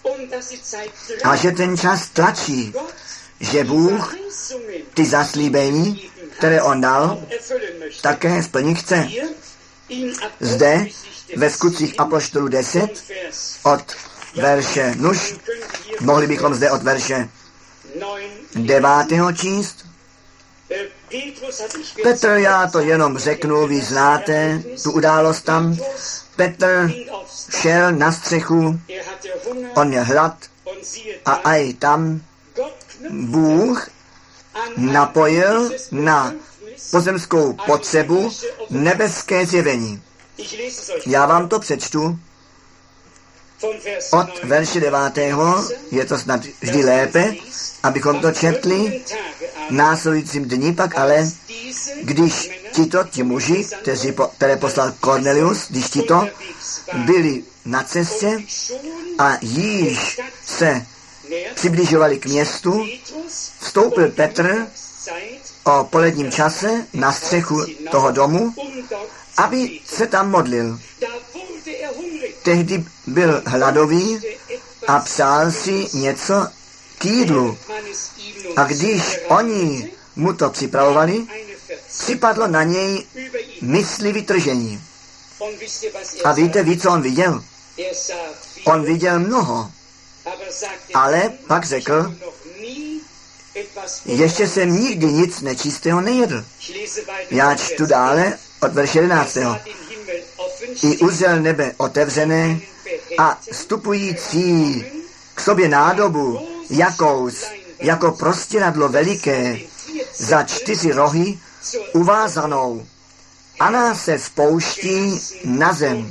[SPEAKER 1] a že ten čas tlačí, že Bůh ty zaslíbení, které on dal, také splnit chce. Zde ve Skutcích apoštolů deset od verše, nuž, mohli bychom zde od verše devátého číst. Petr, já to jenom řeknu, vy znáte tu událost tam. Petr šel na střechu, on měl hlad a aj tam Bůh napojil na pozemskou potřebu nebeské zjevení. Já vám to přečtu. Od verše devátého je to snad vždy lépe, abychom to četli následujícím dní pak, ale když tito, ti muži, kteří, které poslal Cornelius, když tito byli na cestě a již se přibližovali k městu, vstoupil Petr o poledním čase na střechu toho domu, aby se tam modlil. Tehdy byl hladový a přál si něco k jídlu. A když oni mu to připravovali, připadlo na něj mysli vytržení. A víte, ví, co on viděl? On viděl mnoho, ale pak řekl, ještě jsem nikdy nic nečistého nejedl. Já čtu dále od verše jedenáctého. I uzřel nebe otevřené a vstupující k sobě nádobu, jakous, jako prostěradlo veliké, za čtyři rohy, uvázanou. A nás se spouští na zem.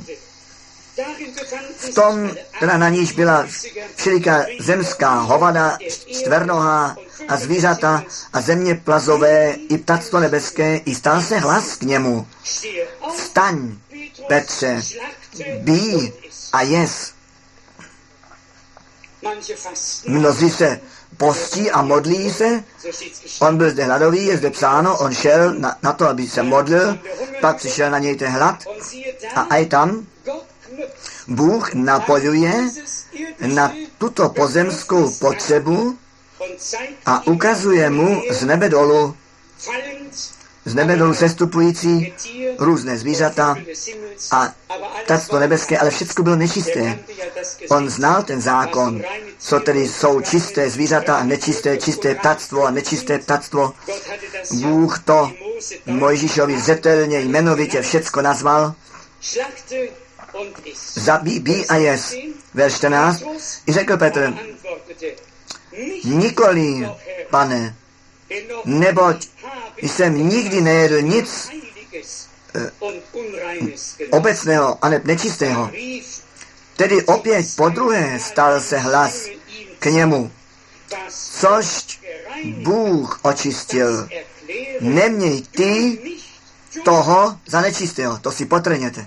[SPEAKER 1] V tom, teda na níž byla všeliká zemská hovada, čtvernohá a zvířata a země plazové i ptactvo nebeské, i stal se hlas k němu. Vstaň, Petře, bij a jes. Mnozí se postí a modlí se. On byl zde hladový, je zde psáno, on šel na, na to, aby se modlil, pak přišel na něj ten hlad a aj tam Bůh napojuje na tuto pozemskou potřebu a ukazuje mu z nebe dolů, z nebe dolů sestupující různé zvířata a ptactvo nebeské, ale všechno bylo nečisté. On znal ten zákon, co tedy jsou čisté zvířata a nečisté, čisté ptactvo a nečisté ptactvo. Bůh to Mojžíšovi zřetelně jmenovitě všecko nazval. Zabíj a jes. Verš čtrnáct. I řekl Petr, nikoli, Pane, neboť jsem nikdy nejedl nic eh, obecného a ne nečistého. Tedy opět podruhé stal se hlas k němu, což Bůh očistil. Neměj ty toho za nečistého. To si potrhněte.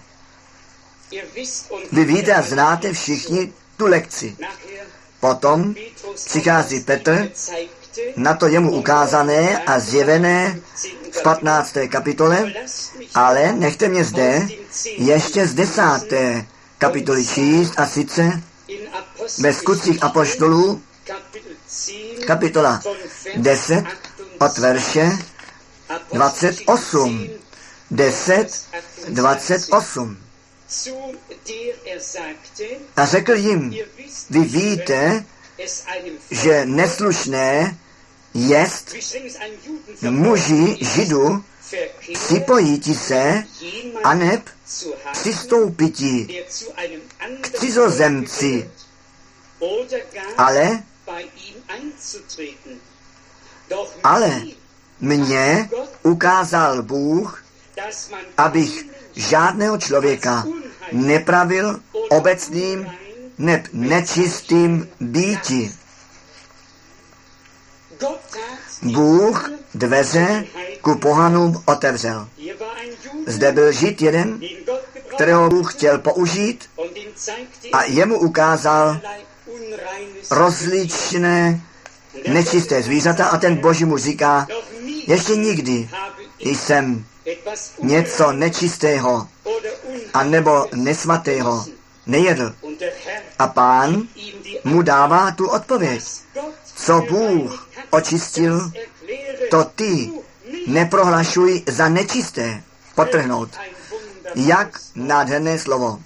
[SPEAKER 1] Vy víte a znáte všichni tu lekci. Potom přichází Petr, na to jemu ukázané a zjevené v patnácté kapitole, ale nechte mě zde ještě z desáté kapitoly číst, a sice ve Skutcích apoštolů, kapitola deset, od verše dvacet osm. deset, dvacet osm. A řekl jim, vy víte, že neslušné jest muži Židu připojíti se aneb přistoupiti k cizozemci, ale ale mně ukázal Bůh, abych žádného člověka nepravil obecným neb nečistým býti. Bůh dveře ku pohanům otevřel. Zde byl Žid jeden, kterého Bůh chtěl použít a jemu ukázal rozličné nečisté zvířata a ten Boží mu říká, ještě nikdy jsem něco nečistého a nebo nesvatého nejedl. A Pán mu dává tu odpověď. Co Bůh očistil, to ty neprohlašuj za nečisté. Podtrhnout. Jak nádherné slovo.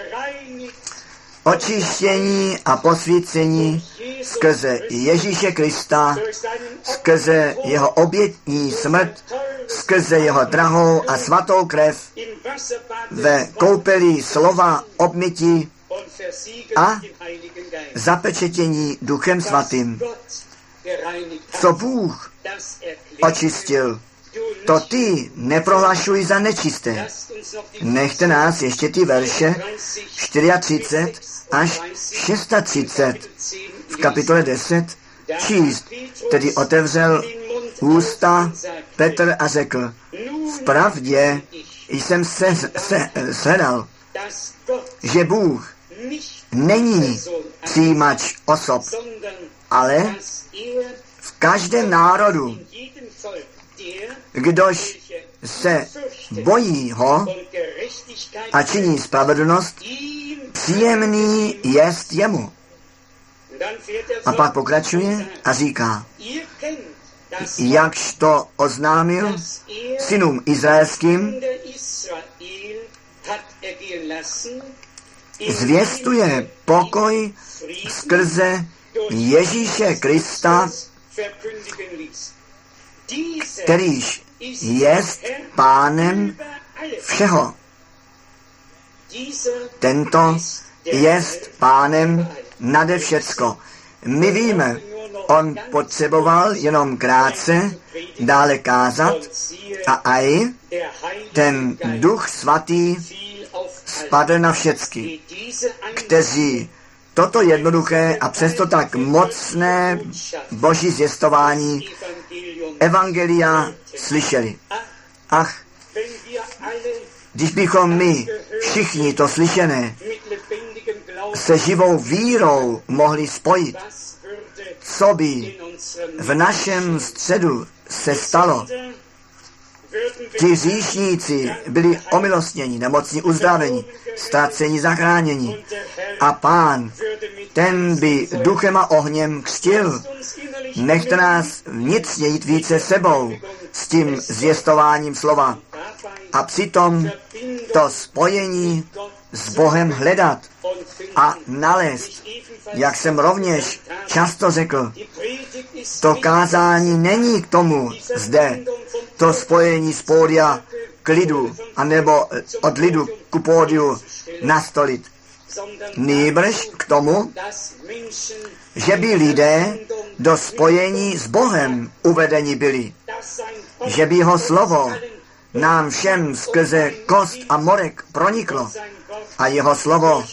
[SPEAKER 1] Očištění a posvícení skrze Ježíše Krista, skrze jeho obětní smrt, skrze jeho drahou a svatou krev, ve koupeli slova obmytí a zapečetění Duchem Svatým. Co Bůh očistil, to ty neprohlašuj za nečisté. Nechte nás ještě ty verše třicet čtyři až třicet šest v kapitole deset číst. Tedy otevřel ústa Petr a řekl, vpravdě jsem se, se shledal, že Bůh není přijímač osob, ale v každém národu, kdož se bojí ho a činí spravedlnost, příjemný jest jemu. A pak pokračuje a říká, jakž to oznámil synům izraelským, zvěstuje pokoj skrze Ježíše Krista, kterýž jest Pánem všeho. Tento jest Pánem nade všecko. My víme, on potřeboval jenom krátce dále kázat a aj ten Duch Svatý spadl na všecky, kteří toto jednoduché a přesto tak mocné boží zvěstování evangelia slyšeli. Ach, když bychom my všichni to slyšené se živou vírou mohli spojit. Co by v našem středu se stalo? Ti hříšníci byli omilostněni, nemocní uzdraveni, ztraceni zachráněni. A Pán, ten by duchem a ohněm křtil. Nechte nás vnitřně jít více sebou s tím zvěstováním slova. A přitom to spojení s Bohem hledat a nalézt. Jak jsem rovněž často řekl, to kázání není k tomu zde, to spojení z pódia k lidu, anebo od lidu ku pódiu nastolit. Nýbrž k tomu, že by lidé do spojení s Bohem uvedeni byli. Že by jeho slovo nám všem skrze kost a morek proniklo a jeho slovo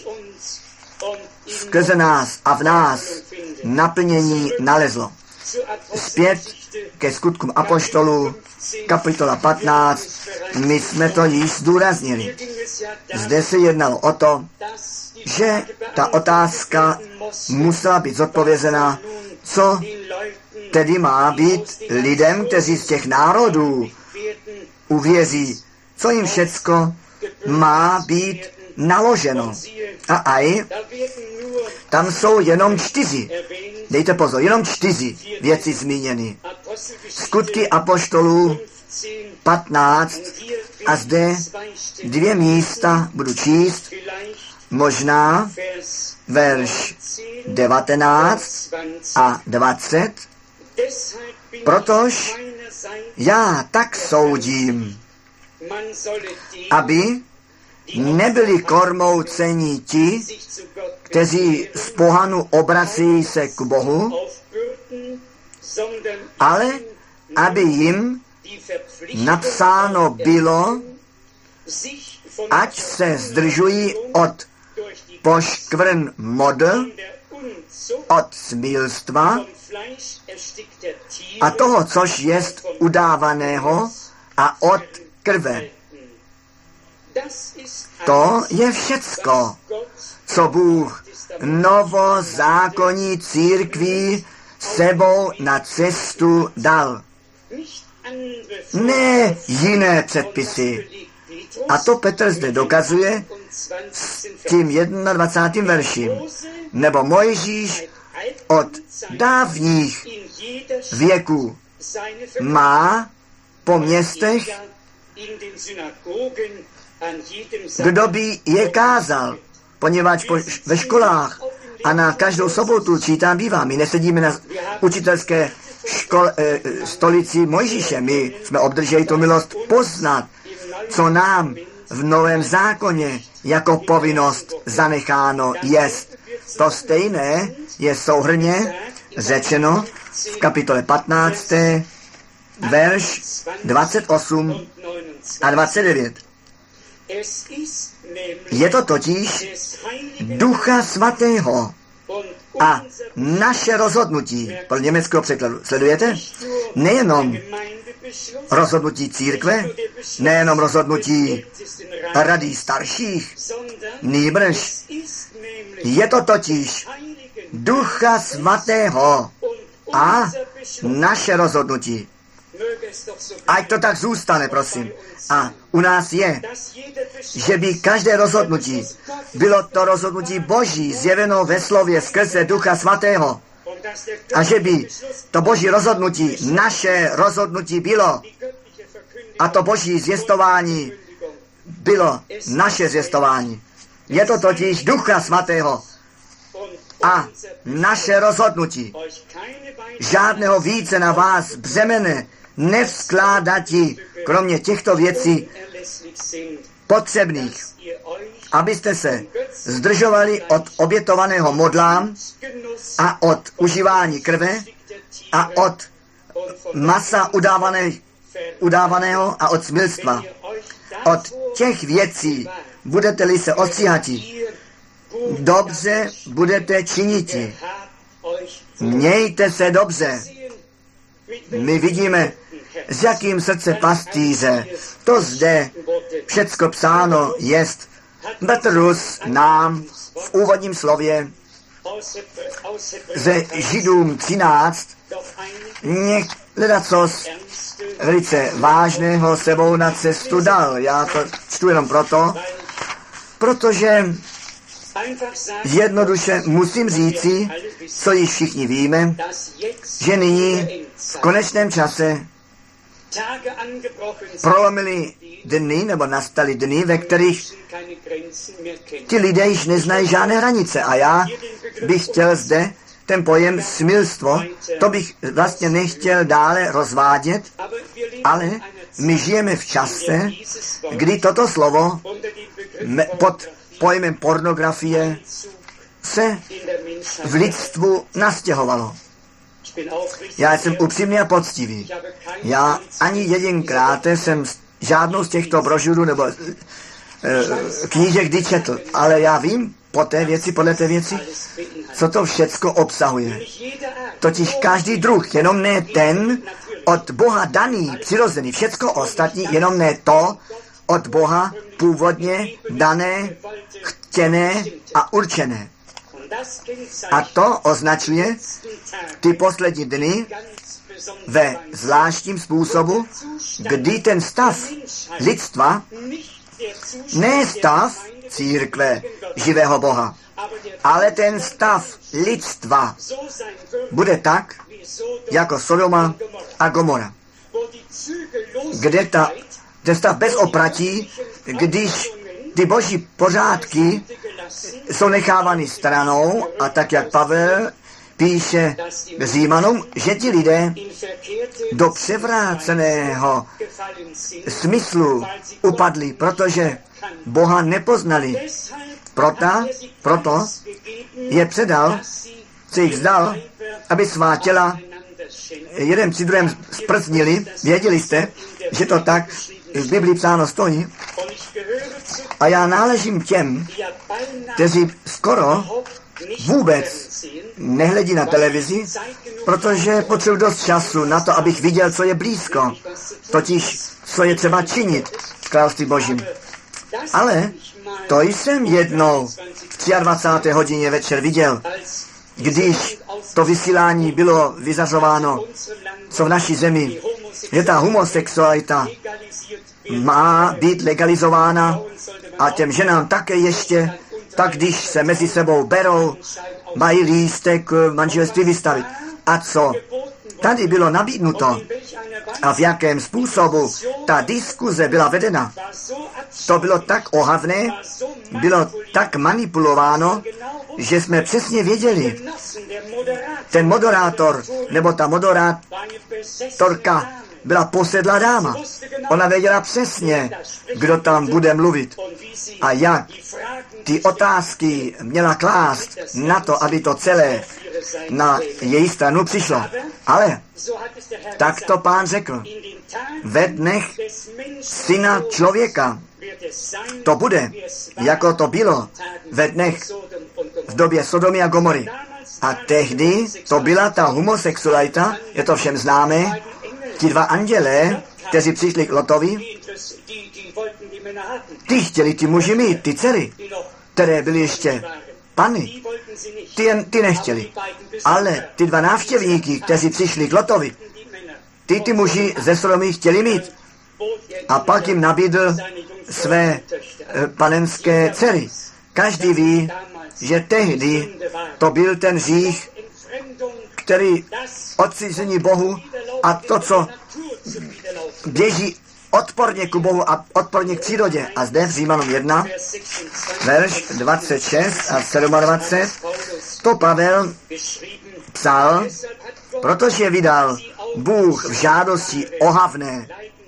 [SPEAKER 1] skrze nás a v nás naplnění nalezlo. Zpět ke skutkům apoštolů, kapitola patnáct, my jsme to již zdůraznili. Zde se jednalo o to, že ta otázka musela být zodpovězena, co tedy má být lidem, kteří z těch národů uvěří, co jim všecko má být naloženo. A aj, tam jsou jenom čtyři, dejte pozor, jenom čtyři věci zmíněny. Skutky apoštolů patnáct a zde dvě místa budu číst, možná verš devatenáct a dvacet, protože já tak soudím, aby nebyli kormouceni ti, kteří z pohanu obrací se k Bohu, ale aby jim napsáno bylo, ať se zdržují od poškvrn modl, od smilstva a toho, což jest udávaného a od krve. To je všecko, co Bůh novozákonní církví sebou na cestu dal. Ne jiné předpisy. A to Petr zde dokazuje s tím dvacátým prvním verším. Nebo Mojžíš od dávních věků má po městech, kdo by je kázal, poněvadž po, ve školách a na každou sobotu, či tam bývá, my nesedíme na učitelské škol, e, stolici Mojžíše, my jsme obdrželi tu milost poznat, co nám v Novém zákoně jako povinnost zanecháno jest. To stejné je souhrnně řečeno v kapitole patnáct, verš dvacet osm a dvacet devět. Je to totiž Ducha Svatého a naše rozhodnutí, podle německého překladu, sledujete? Nejenom rozhodnutí církve, nejenom rozhodnutí rady starších, nýbrž je to totiž Ducha Svatého a naše rozhodnutí. Ať to tak zůstane, prosím. A u nás je, že by každé rozhodnutí bylo to rozhodnutí Boží zjeveno ve slově skrze Ducha Svatého. A že by to Boží rozhodnutí, naše rozhodnutí bylo. A to Boží zvěstování bylo naše zvěstování. Je to totiž Ducha Svatého a naše rozhodnutí. Žádného více na vás břemene nevskládatí, kromě těchto věcí potřebných, abyste se zdržovali od obětovaného modlám a od užívání krve a od masa udávané, udávaného a od smilstva. Od těch věcí budete-li se ostříhati, dobře budete činiti. Mějte se dobře. My vidíme, s jakým srdce pastýře to zde všecko psáno jest. Petrus nám v v úvodním slově ze Židům třináct ledacos velice vážného sebou na cestu dal. Já to čtu jenom proto, protože jednoduše musím říci, co již všichni víme, že nyní v konečném čase prolomili dny, nebo nastaly dny, ve kterých ti lidé již neznají žádné hranice. A já bych chtěl zde ten pojem smilstvo, to bych vlastně nechtěl dále rozvádět, ale my žijeme v čase, kdy toto slovo pod pojmem pornografie se v lidstvu nastěhovalo. Já jsem upřímný a poctivý. Já ani jedinkrát jsem žádnou z těchto brožurů nebo e, knížek kdy četl, ale já vím po té věci, podle té věci, co to všecko obsahuje. Totiž každý druh, jenom ne ten od Boha daný, přirozený, všecko ostatní, jenom ne to od Boha původně dané, chtěné a určené. A to označuje ty poslední dny ve zvláštním způsobu, kdy ten stav lidstva, ne stav církve živého Boha, ale ten stav lidstva bude tak, jako Sodoma a Gomora, kde ta, ten stav bez opratí, když ty boží pořádky jsou nechávány stranou a tak, jak Pavel píše Římanům, že ti lidé do převráceného smyslu upadli, protože Boha nepoznali. Proto, proto je předal, se jich vzdal, aby svá těla jeden při druhém sprznili. Věděli jste, že to tak v Biblii psáno stojí. A já náležím těm, kteří skoro vůbec nehledí na televizi, protože potřebuji dost času na to, abych viděl, co je blízko. Totiž, co je třeba činit v království Božím. Ale to jsem jednou v dvacáté třetí hodině večer viděl, když to vysílání bylo vyzařováno, co v naší zemi, že ta homosexualita má být legalizována a těm ženám také ještě, tak když se mezi sebou berou, mají lístek manželství vystavit. A co tady bylo nabídnuto a v jakém způsobu ta diskuze byla vedena, to bylo tak ohavné, bylo tak manipulováno, že jsme přesně věděli, ten moderátor nebo ta moderátorka byla posedlá dáma. Ona věděla přesně, kdo tam bude mluvit a jak ty otázky měla klást na to, aby to celé na její stranu přišlo. Ale tak to Pán řekl, ve dnech syna člověka to bude, jako to bylo ve dnech v době Sodomy a Gomory. A tehdy to byla ta homosexualita, je to všem známé, ti dva andělé, kteří přišli k Lotovi, ty chtěli ty muži mít, ty dcery, které byly ještě panny, ty, ty nechtěli. Ale ty dva návštěvníky, kteří přišli k Lotovi, ty ty muži ze Sodomy chtěli mít. A pak jim nabídl své e, panenské dcery. Každý ví, že tehdy to byl ten hřích, který odcizení Bohu a to, co běží odporně ku Bohu a odporně k přírodě. A zde v Římanům jedna, verš dvacet šest a dvacet sedm, to Pavel psal, protože vydal Bůh v žádosti ohavné,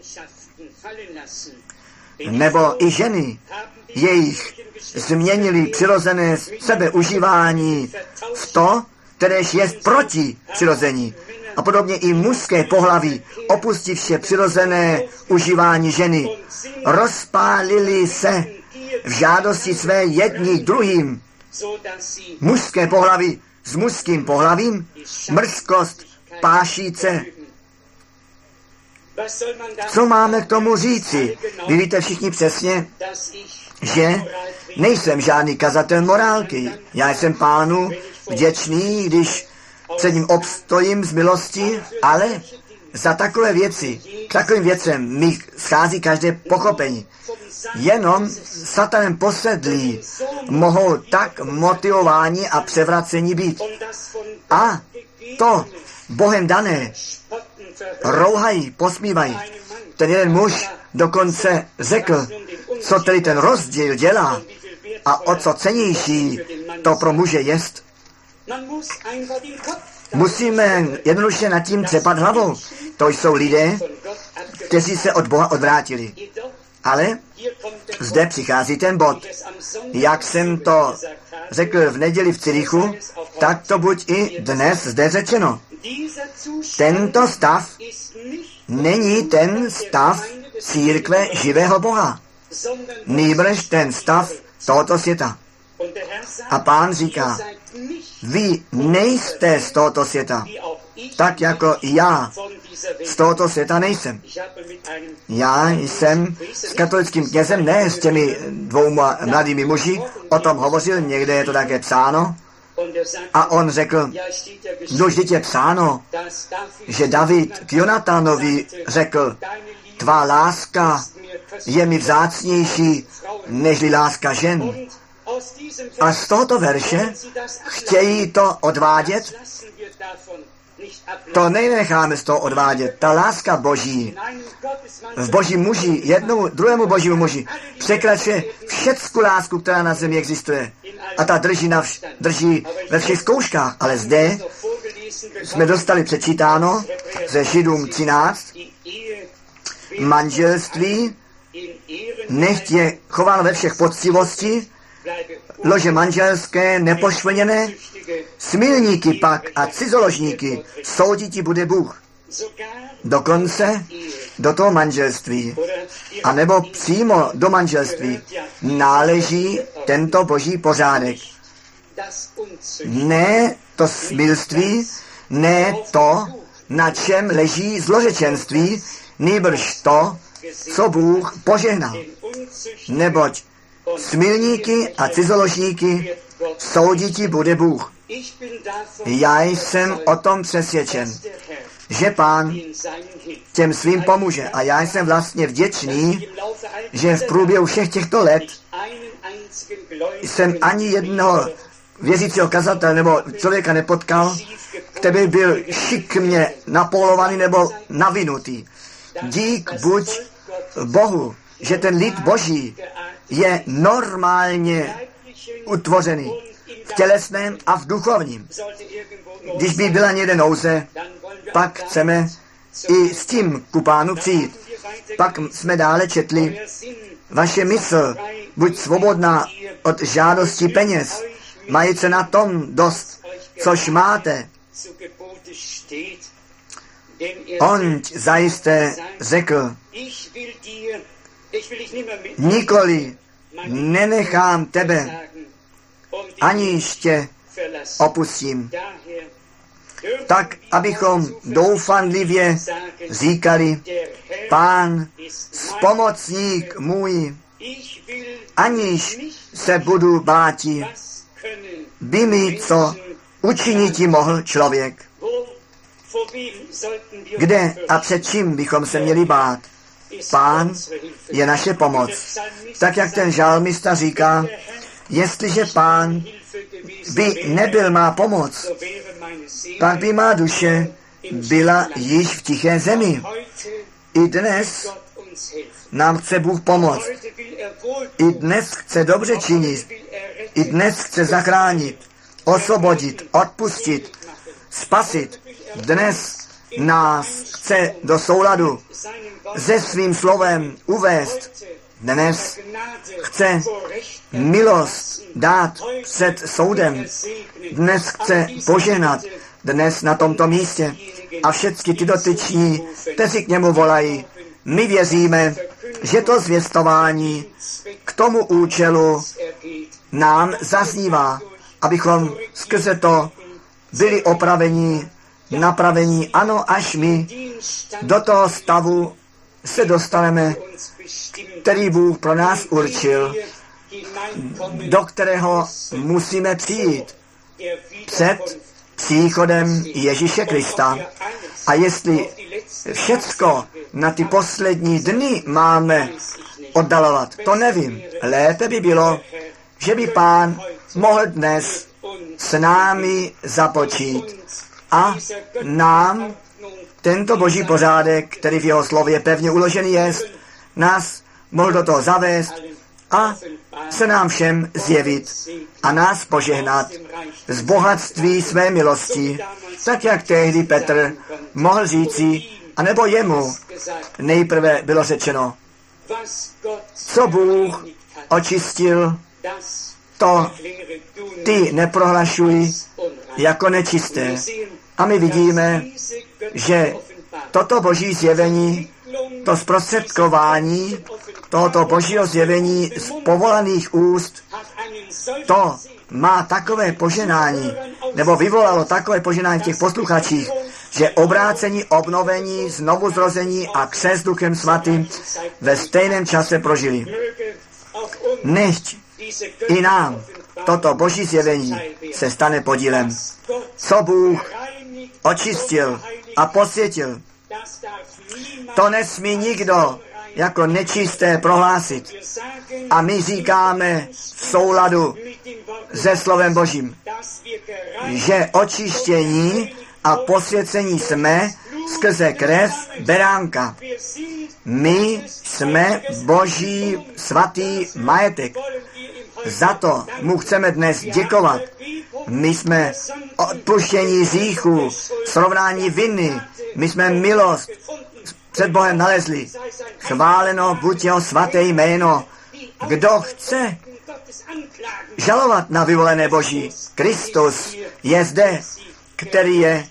[SPEAKER 1] nebo i ženy, jejich změnili přirozené sebeužívání v to, kteréž je proti přirození. A podobně i mužské pohlaví, opustivše přirozené užívání ženy, rozpálili se v žádosti své jedni druhým. Mužské pohlaví s mužským pohlavím, mrzkost pášíce Co máme k tomu říci? Vy víte všichni přesně, že nejsem žádný kazatel morálky. Já jsem Pánu vděčný, když před ním obstojím z milosti, ale za takové věci, k takovým věcem mi schází každé pochopení. Jenom satanem posedlí mohou tak motivováni a převracení být. A to Bohem dané rouhají, posmívají. Ten jeden muž dokonce řekl, co tedy ten rozdíl dělá a o co cennější to pro muže jest. Musíme jednoduše nad tím třepat hlavou. To jsou lidé, kteří se od Boha odvrátili. Ale zde přichází ten bod. Jak jsem to řekl v neděli v Cirichu, tak to buď i dnes zde řečeno. Tento stav není ten stav církve živého Boha, nýbrž ten stav tohoto světa. A Pán říká, vy nejste z tohoto světa, tak jako já z tohoto světa nejsem. Já jsem s katolickým knězem, ne s těmi dvouma mladými muži, o tom hovořil, někde je to také psáno. A on řekl, no vždyť je psáno, že David k Jonatánovi řekl, tvá láska je mi vzácnější, nežli láska žen. A z tohoto verše chtějí to odvádět, to nenecháme z toho odvádět. Ta láska Boží v Božím muži, jednomu, druhému Božímu muži, překračuje všecku lásku, která na zemi existuje. A ta drží, na vš- drží ve všech zkouškách. Ale zde jsme dostali přečítáno ze Židům třináct, manželství nechť je chováno ve všech poctivosti, lože manželské nepoškvrněné, smilníky pak a cizoložníky soudit ti bude Bůh. Dokonce do toho manželství, anebo přímo do manželství náleží tento boží pořádek. Ne to smilství, ne to, na čem leží zlořečenství, nýbrž to, co Bůh požehnal. Neboť smilníky a cizoložníky souditi bude Bůh. Já jsem o tom přesvědčen, že Pán těm svým pomůže. A já jsem vlastně vděčný, že v průběhu všech těchto let jsem ani jednoho věřícího kazatele nebo člověka nepotkal, který byl šikmě napolovaný nebo navinutý. Dík buď Bohu, že ten lid Boží je normálně utvořený v tělesném a v duchovním. Když by byla někde nouze, pak chceme i s tím ku Pánu přijít. Pak jsme dále četli, vaše mysl buď svobodná od žádosti peněz, mají se na tom dost, což máte. On zajisté řekl, nikoli nenechám tebe, aniž tě opustím. Tak, abychom doufandlivě říkali, Pán, spomocník můj, aniž se budu báti, by mi co učiniti mohl člověk. Kde a před čím bychom se měli bát? Pán je naše pomoc. Tak, jak ten žalmista říká, jestliže Pán by nebyl má pomoc, pak by má duše byla již v tiché zemi. I dnes nám chce Bůh pomoct. I dnes chce dobře činit. I dnes chce zachránit, osvobodit, odpustit, spasit. Dnes nás chce do souladu se svým slovem uvést. Dnes chce milost dát před soudem. Dnes chce poženat. Dnes na tomto místě. A všechny ty dotyční, kteří k němu volají, my věříme, že to zvěstování k tomu účelu nám zaznívá, abychom skrze to byli opraveni napravení, ano, až my do toho stavu se dostaneme, který Bůh pro nás určil, do kterého musíme přijít před příchodem Ježíše Krista. A jestli všecko na ty poslední dny máme oddalovat, to nevím. Lépe by bylo, že by Pán mohl dnes s námi započít a nám tento boží pořádek, který v jeho slově pevně uložený je, nás mohl do toho zavést a se nám všem zjevit a nás požehnat z bohatství své milosti, tak jak tehdy Petr mohl říci, anebo jemu nejprve bylo řečeno, co Bůh očistil, to ty neprohlašuj jako nečisté. A my vidíme, že toto boží zjevení, to zprostředkování tohoto božího zjevení z povolaných úst, to má takové poženání, nebo vyvolalo takové poženání v těch posluchačích, že obrácení, obnovení, znovuzrození a křest Duchem Svatým ve stejném čase prožili. Nechť i nám toto boží zjevení se stane podílem. Co Bůh očistil a posvětil, to nesmí nikdo jako nečisté prohlásit. A my říkáme v souladu se slovem Božím, že očištění a posvěcení jsme skrze krev beránka. My jsme Boží svatý majetek. Za to mu chceme dnes děkovat. My jsme odpuštění hříchů, srovnání viny, my jsme milost před Bohem nalezli. Chváleno buď jeho svaté jméno. Kdo chce žalovat na vyvolené Boží? Kristus je zde, který je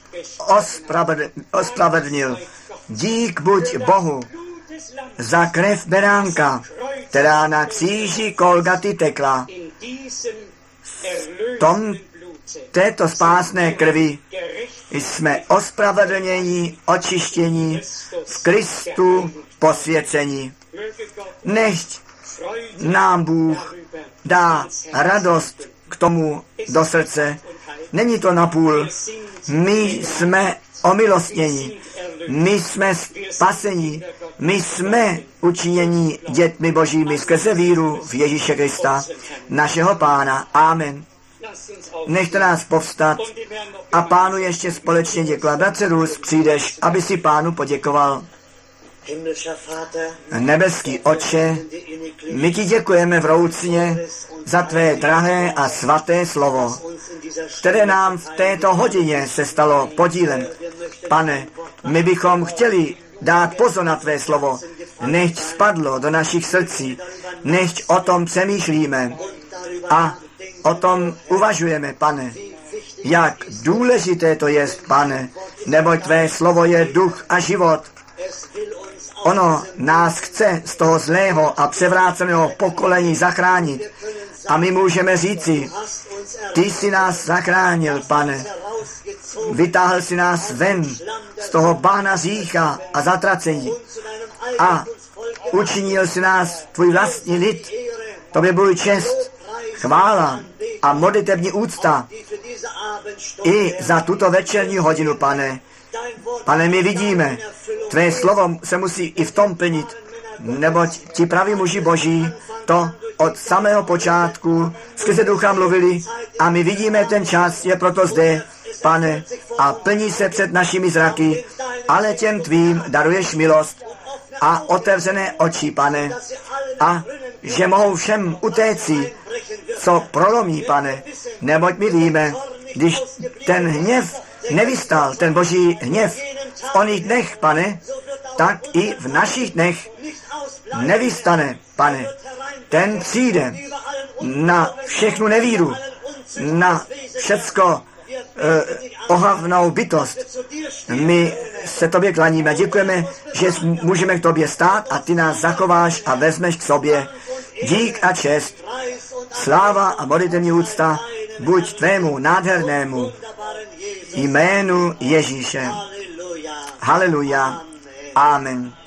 [SPEAKER 1] ospravedlnil. Dík buď Bohu za krev beránka, která na kříži Golgaty tekla. V tom této spásné krvi jsme ospravedlnění, očištění, v Kristu posvěcení. Nechť nám Bůh dá radost k tomu do srdce. Není to napůl. My jsme omilostnění. My jsme spasení. My jsme učinění dětmi Božími skrze víru v Ježíše Krista, našeho Pána. Amen. Nechte nás povstat a Pánu ještě společně děkovat. Bratře Rus, přijdeš, aby si Pánu poděkoval. Nebeský Otče, my ti děkujeme vroucně za tvé drahé a svaté slovo, které nám v této hodině se stalo podílem. Pane, my bychom chtěli dát pozor na tvé slovo, nechť spadlo do našich srdcí, nechť o tom přemýšlíme a o tom uvažujeme, Pane. Jak důležité to je, Pane, neboť tvé slovo je duch a život. Ono nás chce z toho zlého a převráceného pokolení zachránit. A my můžeme říci, ty jsi nás zachránil, Pane. Vytáhl si nás ven z toho bahna hřícha a zatracení. A učinil si nás tvůj vlastní lid. Tobě buď čest, chvála a modlitební úcta i za tuto večerní hodinu, Pane. Pane, my vidíme, tvé slovo se musí i v tom plnit, neboť ti praví muži Boží to od samého počátku skrze ducha mluvili a my vidíme, ten čas je proto zde, Pane, a plní se před našimi zraky, ale těm tvým daruješ milost a otevřené oči, Pane, a že mohou všem utéci, co prolomí, Pane, neboť my víme, když ten hněv nevystal, ten boží hněv v oných dnech, Pane, tak i v našich dnech nevystane, Pane. Ten přijde na všechnu nevíru, na všecko eh, ohavnou bytost. My se tobě klaníme. Děkujeme, že můžeme k tobě stát a ty nás zachováš a vezmeš k sobě. Dík a čest, sláva a modlitevní úcta buď tvému nádhernému jménu Ježíše. Haleluja. Amen.